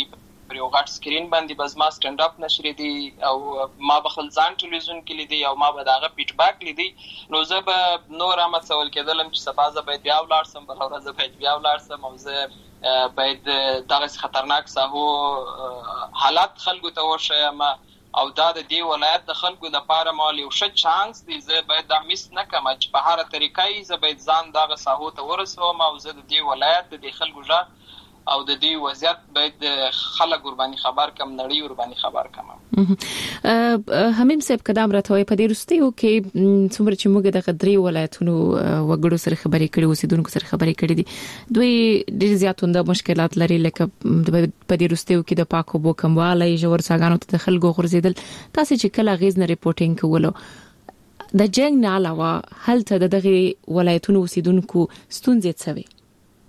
پر یو غټ سکرین باندې بس ما سټاند اپ نشری دی او ما بخل ځان ټلویزیون کې لیدي او ما به داغه فیډبیک لیدي نو زه به نور هم څول کېدلم چې سبا زه باید بیا ولاړ سم بل ورځ باید بیا ولاړ سم او زه باید دغه خطرناک ساحو حالات خلکو ته ورشم او دا د دې ولایت د خلکو لپاره مال یو ښه چانس دی زه باید دا میس نه کم چې په هر طریقې زه باید ځان دغه ساحو ته ورسوم او زه د دې ولایت د خلکو ځا او د دې وضعیت باید خلک قرباني خبر کم نړۍ قرباني خبر کم همیم صاحب قدم راټوي په دې رستیو کې څومره چې موږ د غدري ولایتونو وګړو سره خبرې کړې اوسیدونکو سره خبرې کړې دي دوی ډېر زیاتوند مشکلات لري لکه په دې رستیو کې د پاکو بو کموالی جوړ ساګانو ته خلکو غورځیدل تاسو چې کله غیز نه ریپورټینګ کولو د جنگ نه علاوه هلته دغه ولایتونو اوسیدونکو ستونزې څه وي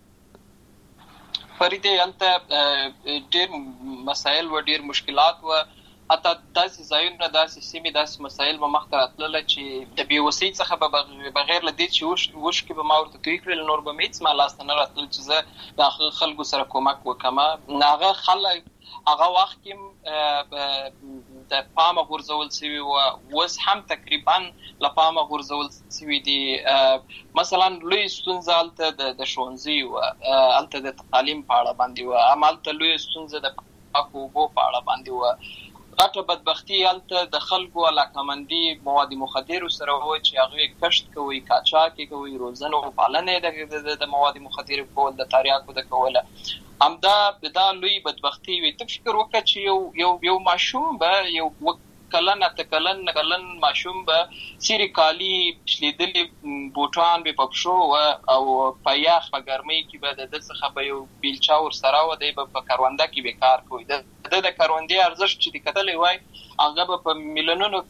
فريده انت ډېر مسائل و ډېر مشکلات و اته داسې ځایونه داسې سیمې داسې مسائل به مخته راتلل چې د بیوسۍ څخه بغیر لدې چې وش کې به ما ورته توی کړل نور به مېڅ ما لاس نه راتلل چې زه د خلکو سره کومک وکم هغه خلک هغه وخت کې د پامه غورځول شوی او وس هم تقریبا له پامه غورځول شوی دي مثلا لوی ستونزه د شونځي او الته د تعلیم په اړه باندې او عملته لوی ستونزه د پاکو بو په اړه باندې او غټه بدبختی الته د خلکو علاقمندي مواد مخدر سره و چې هغه کشت کوي کاچاکي کوي روزنه او پالنه د مواد مخدر په د تاریاکو د کوله همدا د لوی بدبختی وي ته فکر وکړه چې یو ماشوم به یو کلن ماشوم به سری کالی شلیدلی بوټان به پښو او پياخ په ګرمۍ کې به د څخه به یو بیلچا ور سره و دی په کارونده کې به کار کوي د کاروندې ارزښت چې کتلې وای هغه په میلیونونو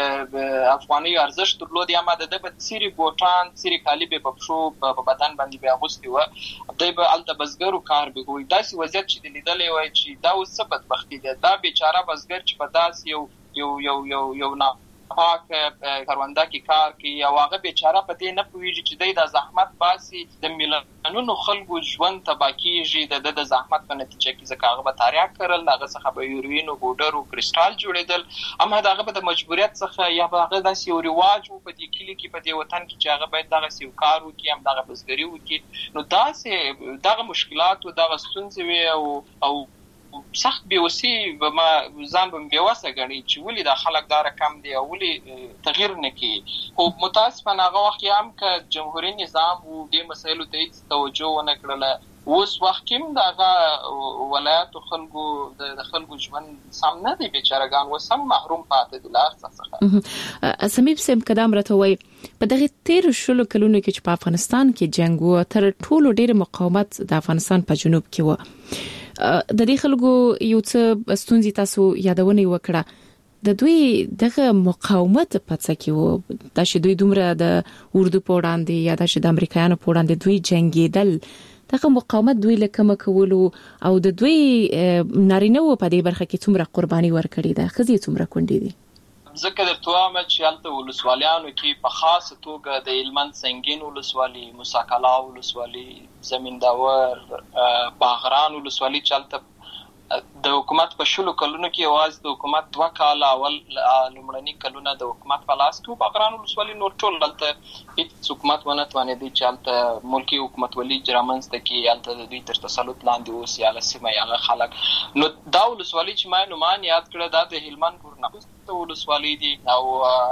افغاني ارزښت درلود یا ماده د سری بوټان سری کالی به پښو په بدن باندې به اغوستي و دی به الته بزګرو کار به کوي داسې وضعیت چې لیدلې وای چې دا اوس څه بدبختی ده دا بیچاره بزګر چې په داس یو نه پاک کارونده کې کار کوي او هغه بیچاره په دې نه پوهیږي چې د زحمت باسي د میلیونونو خلکو ژوند تباہ کیږي د زحمت په نتیجه کې ځکه هغه به تاریاک کړل هغه څخه به یوروین او ګوډر او کرسټال جوړېدل اما هغه به د مجبوریت څخه یا به هغه داسې یو رواج په دې کلی کې په دې وطن کې چې هغه باید دغه سیو کار وکړي هم دغه بزګري وکړي نو داسې دغه مشکلات او دغه ستونزې وي او سخت بیوسی به ما ځان به بیوسه غني چې ولې د خلک دا رقم دی او ولې تغییر نکي خو متاسفانه هغه وخت هم ک جمهوریت نظام او د مسایلو ته توجه ونه کړله اوس وخت کې دغه ولایت خلکو د خلکو ژوند سم نه دی بیچارهګان وسم محروم پاتې دي لار څخه سميب سم قدم راټوي په دغه 13 شلو کلونو کې چې په افغانستان کې جنگ و تر ټولو ډېر مقاومت د افغانستان په جنوب کې و د دې خلکو یو څه ستونزې تاسو یادونه وکړه د دوی دغه مقاومت په څه کې وو د شې دومره د اردو په وړاندې یا د شې د امریکایانو په وړاندې دوی جنگیدل دغه مقاومت دوی لکه کولو او د دوی نارینه و په دې برخه کې څومره قرباني ورکړي ده خزي څومره کونډي دي ځکه د توامه چې الته ولسوالیانو کې په خاصه توګه د هلمند سنگین ولسوالي موساکلا ولسوالي زمینداور باغران ولسوالي چې الته د حکومت په شلو کلونو کې یوازې د حکومت 2 کال اول لومړني کلونه د حکومت په لاس کې باغران ولسوالي نور ټول الته هیڅ حکومت ونه توانېدی چې الته ملکی حکومت ولي جرمنسته کې الته د دوی تر تسلط لاندې اوسي یا لسمه یا خلک نو دا ولسوالي چې ما نومان یاد کړه دا د هلمند ګورنه ولسوالي دي او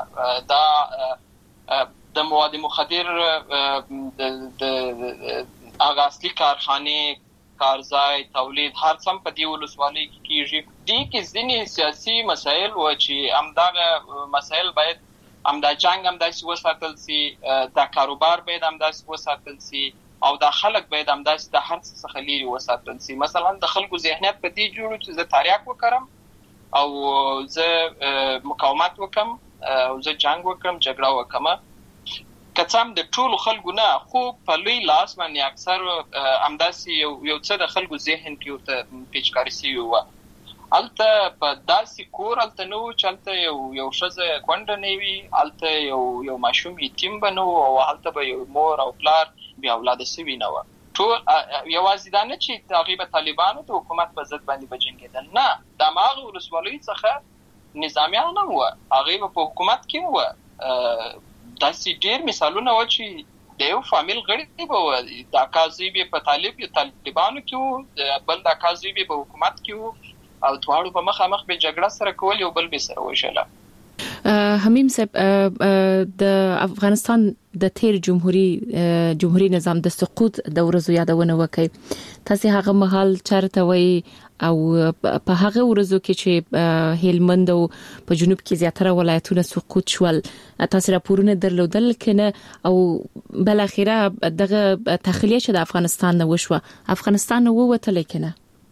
دا د مواد مخدر د هغه اصلي کارخانه کارځای تولید هر څم په دی ولسوالۍ کې کیږي دي کې ځینې سیاسي مسایل و چې همدغه مسایل باید همدا جنگ هم داسې وساتل سي د کاروبار باید هم داسې وساتل سي او د خلک باید هم داسې د هر څه څخه لري وساتل سي مثلا د خلکو ذهنیت په دې جوړ چې زه تاریاک وکړم او زه مقاومت وکم او زه جنگ وکم جګړه وکم کڅام د ټولو خلکو نه خو په لوی لاس باندې اکثر امداسي یو څه د خلکو ذهن کې ورته پیچکاري سی وو الته په داسې کور الته نو چلته یو شزه کونډه نیوي الته یو ماشوم یتیم بنو او الته به یو مور او پلار بیا اولاد سوي نه و ټول یوازې دا نه چې تغیب طالبانو د حکومت په ضد باندې بجنګیدل، نه، د ماغه ولسوالۍ څخه نظامیان نه و، هغه په حکومت کې و. داسې ډیر مثالونه و چې د یو فامیل غړي به د اکاذیب په طالبانو کې و، بل د اکاذیب په حکومت کې و، او دواړو په مخامخ به جګړه سره کول، یو بل به سره وشله. حمیم صاحب، د افغانستان د تیر جمهوریت نظام د سقوط د ورځو یادونه وکړي. تاسو هغه مهال چرته وای او په هغه ورځو کې چې هلمند او په جنوب کې زیاتره ولایتونه سقوط شول، تاسو راپورونه درلودل کنه او بل اخیره دغه تخلیه چې د افغانستان نه وشوه، افغانستان نو وته لیکنه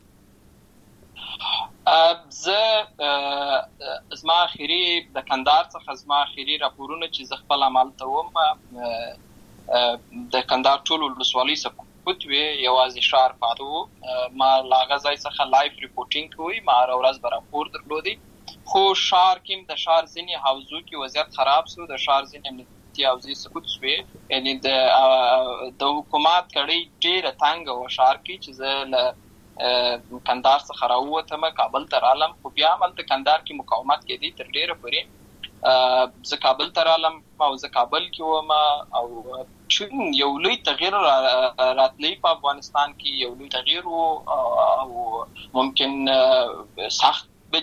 زما اخیری د کندهار څخه زما اخیری راپورونه چې ز خپل عمل ته وم د کندهار ټول ولسوالۍ سقوط وی، یوازې شهر پاتو. ما لاغه ځای څخه لایف ریپورټینګ کوي، ما هر ورځ به راپور درلودي، خو شهر کې د شهر ځینې حوزو کې وضعیت خراب شو، د شهر ځینې امنیتي حوزې سقوط شوې، یعنی د حکومت کړي ډیره تنګ و شهر کې چې زه کندهار څخه راووتم، کابل ته رالم، خو بیا هم د کندهار کې مقاومت کېدی تر ډیره پورې. زه کابل ته رالم او زه کابل کې وم، او یو لوی تغییر راتلی په افغانستان کې، یو لوی تغییر او ممکن سخت به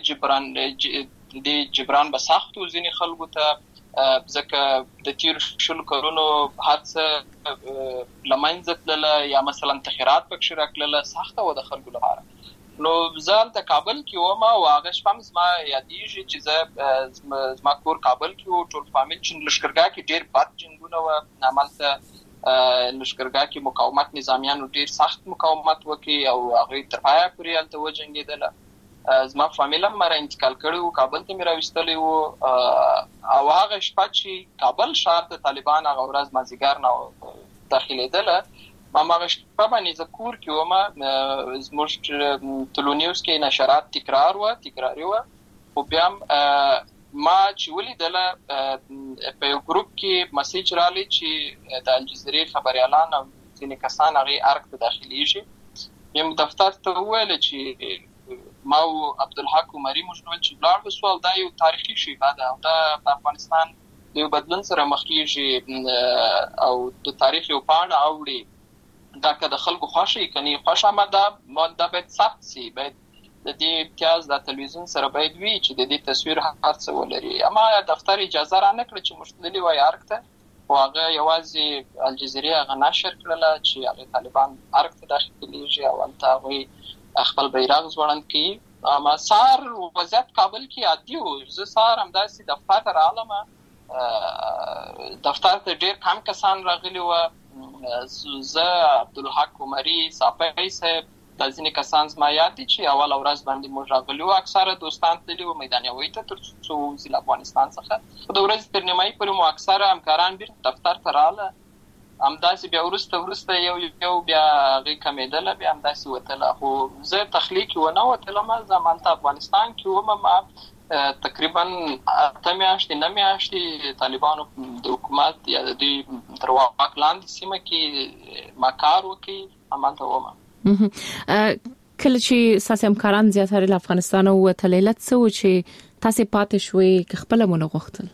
جبران به سخت و ځینې خلکو ته، ځکه د تیر شلو کلونو هر څه لمنځه تلله یا مثلا تخیرات پکې راکړله، سخته و د خلکو لپاره. نو زه د کابل کې وم او هغه شپه مې زما یادېږي چې زه زما کور کابل کې و، ټول فامیل چې لښکرګاه کې ډېر بد جنګونه وه، همالته لښکرګاه کې مقاومت نظامیانو ډېر سخت مقاومت وکړي او هغوی تر پایه پورې هلته وجنګېدله. زما فامیل هم مره انتقال کړی و، کابل ته مې راوستلی و، او هغه شپه چې کابل ښار ته طالبان هغه ورځ مازدیګر نه داخلېدله، هغه شپه باندې زه کور کې وم، زموږ تلونیوز کې نشرات تکراري وه، خو بیا ما چې ولیدله په یو ګروپ کې مسیج رالی چې د الجزیرې خبریالان او ځینې کسان هغې ارګ ته داخلېږي. یم دفتر ته وویل چې ما او عبدالحق عمري موږ ویل چې ولاړ وسو، او دا یو تاریخي شیبه ده او دا په افغانستان د یو بدلون سره مخ کېږي او د تاریخ یو پاڼه اوړي، دا که د خلکو خوښه کني خوښه ما دا باید ثبت شي، باید د دې امتیاز د تلویزیون سره باید وي چې د دې تصویر هر څه ولري. اما دفتر اجازه را نه کړه چې موږ تللي وای ارګ ته، خو هغه یوازې الجزیرې هغه نشر کړله چې هغه طالبان ارګ ته داخلېږي او هلته هغوی خپل بیرغ ځوړند کړي. اما سهار وضعیت کابل کې عادي و، زه سهار همداسې دفتر ته رالم، دفتر ته ډېر کم کسان راغلي وه، زه عبدالحق عمري صافی صاحب، دا ځینې کسان زما یاد دي چې اوله ورځ باندې موږ راغلي وو، اکثره دوستان تللي وو میدان یوې ته تر څو وځي له افغانستان څخه، خو د ورځې تر نیمایي پورې مو اکثره همکاران بیرته دفتر ته راغله، همداسې بیا وروسته یو بیا هغې کمېدله، بیا همداسې وتله. خو زه تخلیق ونه وتلم، زه همالته افغانستان کې وم، تقریبا 8 میاشتې 9 میاشتې طالبانو د حکومت یا د دوی تر واک لاندې سیمه کې ما کار وکړي، همالته وم. کله چې تاسو همکاران زیاتره له افغانستان ووتل، علت څه و چې تاسو پاتې شوي که خپله مو نه غوښتل؟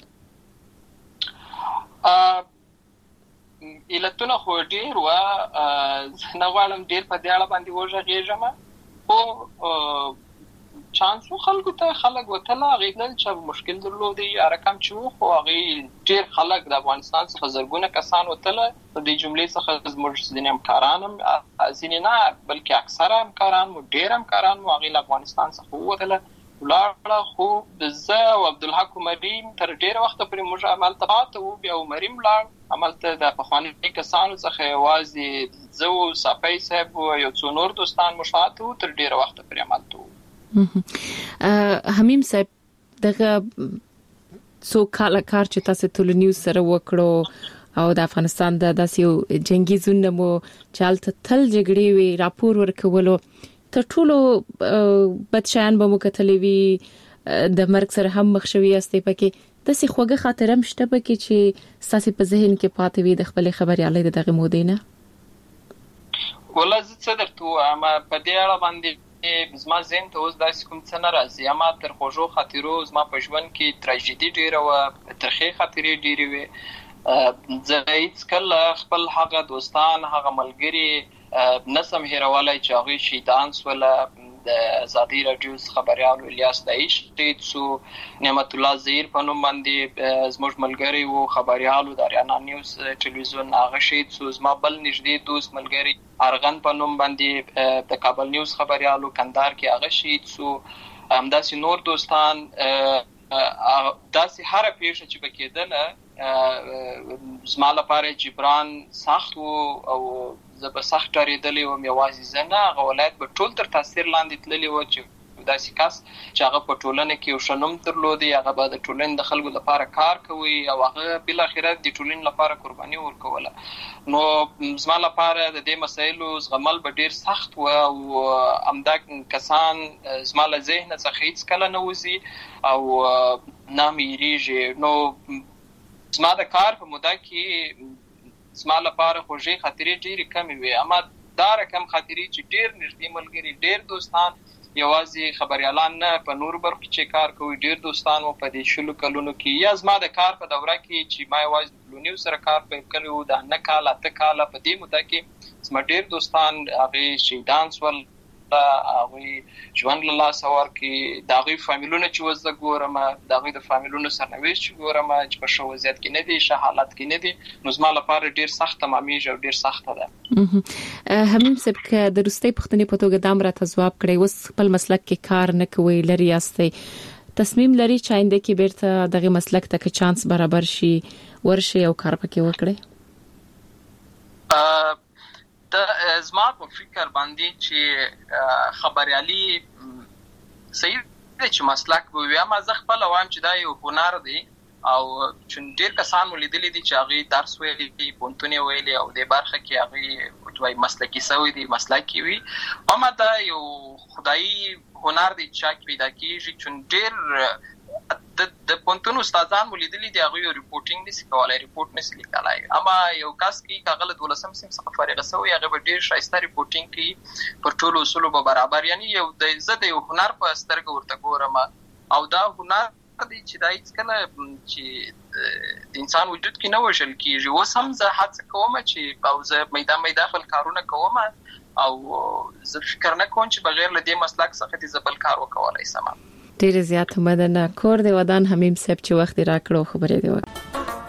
علتونه خو ډېر وه، نه غواړم ډېر په دې اړه باندې وغږېږم، خو چانسو خلکو ته خلک وتله، هغې تلل چې مشکل درلودی یا رقم چې و، خو هغې ډېر خلک د افغانستان څخه زرګونه کسان وتله، د دې جملې څخه زموږ ځینې همکاران هم، ځینې نه بلکې اکثره همکاران مو، ډېر همکاران مو هغې له افغانستان څخه ووتله ولاړه. خو زه او عبدالحق عمري تر ډېره وخته پورې موږ همالته پاته وو، بیا عمري هم لاړ، همالته د پخواني کسانو څخه یوازې زه و صافی صاحب و یو څو نور دوستان مو پاته وو، تر ډېره وخته پورې همالته وو. حمیم صاحب، دغه څو کاله کار چې تاسو تلونیوز سره وکړو او د افغانستان د داسې یو جنگي زون مو چالت تل جګړې وی راپور ورکولو، تر ټولو بد شیان به مو کتلې وي، د مرګ سره هم مخ شوي یاستئ، پکې داسې خوږه خاطره هم شته پکې چې ستاسو په ذهن کې پاتې وي د خپلې خبریالۍ د دغه مودې نه؟ ولز څه درته ما په دې اړه باندې زما ذهن ته اوس داسې کوم څه نه راځي. اما تر خوږو خاطرو زما په ژوند کې تراژیدي ډیره وه، ترخې خاطرې ډیرې وې. زه هیڅ کله خپل هغه دوستان هغه ملګري نسم هیرولی چې هغوی شهیدان سوله. د ازادي راډیو خبریال الیاس دایش شهید سو، نعمت الله زهیر په نوم باندې زموږ ملګری و خبریالو د اریانا نیوز ټلویزیون، هغه شهید سو. زما بل نږدې دوست ملګری ارغن په نوم باندې د کابل نیوز خبریالو کندهار کې هغه شهید سو. همداسې نور دوستان، داسې هره پیښه چې به کېدله زما لپاره جبران سخت و او زه به سخت ډارېدلی وم. یوازې زه نه، هغه ولایت به ټول تر تاثیر لاندې تللی و چې داسې کس چې هغه په ټولنه کې یو ښه نوم درلودی، هغه به د ټولنې د خلکو لپاره کار کوي او هغه بالاخره د ټولنې لپاره قرباني ورکوله. نو زما لپاره د دې مسایلو زغمل به ډېر سخت و او همدا کسان زما له ذهنه څخه هېڅ کله نه وځي او نه مې هېرېږي. نو زما د کار په موده کې زما لپاره خوږې خاطرې ډېرې کمې وې، اما دا رقم خاطرې چې ډېر نږدې ملګري، ډېر دوستان، یوازې خبریالان نه، په نورو برخو کې چې کار کوي ډېر دوستان و په دې 20 کلونو کې. یا زما د کار په دوره کې چې ما یوازې د ټلونیو سره کار پیل کړی و، د 9 کاله 8 کاله په دې موده کې زما ډېر دوستان هغوی شهیدان سول، هغوی ژوند له لاسه ورکړي. د هغوی فامیلونه چې اوس زه ګورم، د هغوی د فامیلونو سرنوشت چې ګورم چې په ښه وضعیت کې نه دي، ښه حالت کې نه دي، نو زما لپاره ډېر سخت تمامېږي او ډېر سخته ده. حمیم صاحب که د وروستۍ پوښتنې په توګه دا هم راته ځواب کړئ، اوس خپل مسلک کې کار نه کوئ، لرې یاستئ، تصمیم لري چې آینده کې بیرته دغه مسلک ته که چانس برابر شي ورشي او کار پکې وکړئ؟ زما په فکر باندې چې خبریالي صحیح دی چې مسلک به وي، اما زه خپله وایم چې دا یو هنر دی او ډېر کسان مو لیدلي دي چې هغوی درس ویلي دي، پوهنتون یې ویلي او دې برخه کې هغوی مسلکي سوي دي، مسلکي وي. اما دا یو خدایي هنر دی چې چا پیدا کېږي، چون ډېر د پوهنتون استادان مو لیدلي دي هغوی ریپورټینګ نشي کولی، ریپورټ نشي لیکلی. اما یو کس کې هغه له 12 صنف څخه فارغه شوی، هغه به ډېر ښایسته ریپورټینګ کوي، پر ټولو اصولو به برابر. یعنی زه د یو هنر په سترګه ورته ګورم او دا هنر دی چې دا هیڅ کله چې د انسان وجود کې نه وژل کېږي. اوس هم زه هڅه کوم چې او زه میدا خپل کارونه کوم او زه فکر نه کوم چې بغیر له دې مسلک څخه دې زه بل کار وکولی شم. ډېر زیات مننه. کور دی ودان حمیم صاحب چې وخت راکړو خبرې دی وکړه.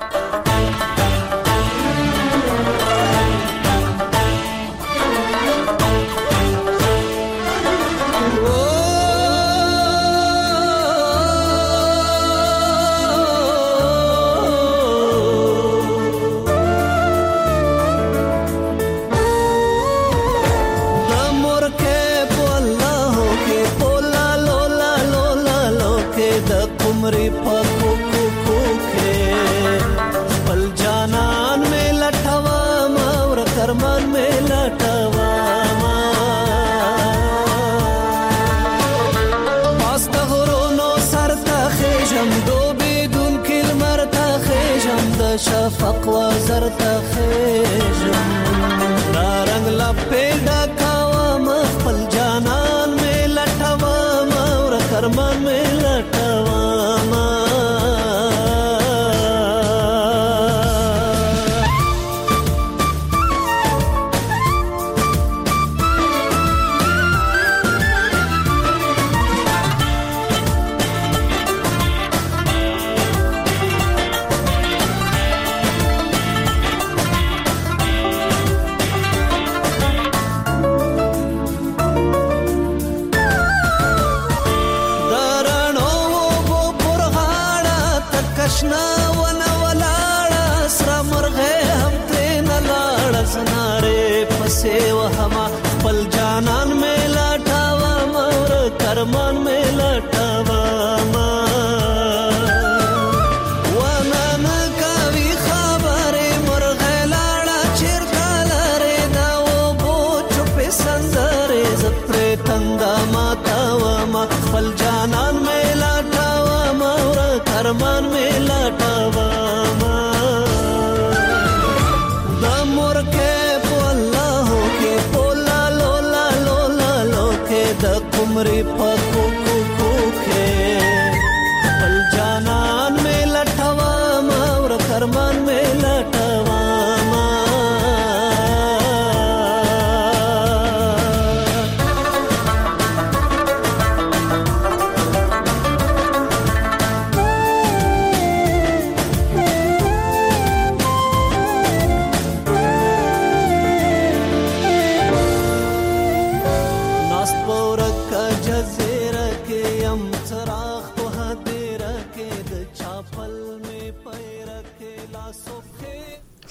شفق وزر تخیجم دا رنگ لپیدا کاوام خپل جانان میں لټوام اور کرمان میں لټوام. کرمان میں لټوام ونن کوي خبره مرغه لاړه چیرته لاره دا و بو چپ سندره زپر تندا ماتوام خپل جانان میں لټوام اور کرمان میں لټوام. د مور کې په الله کې عمر پکو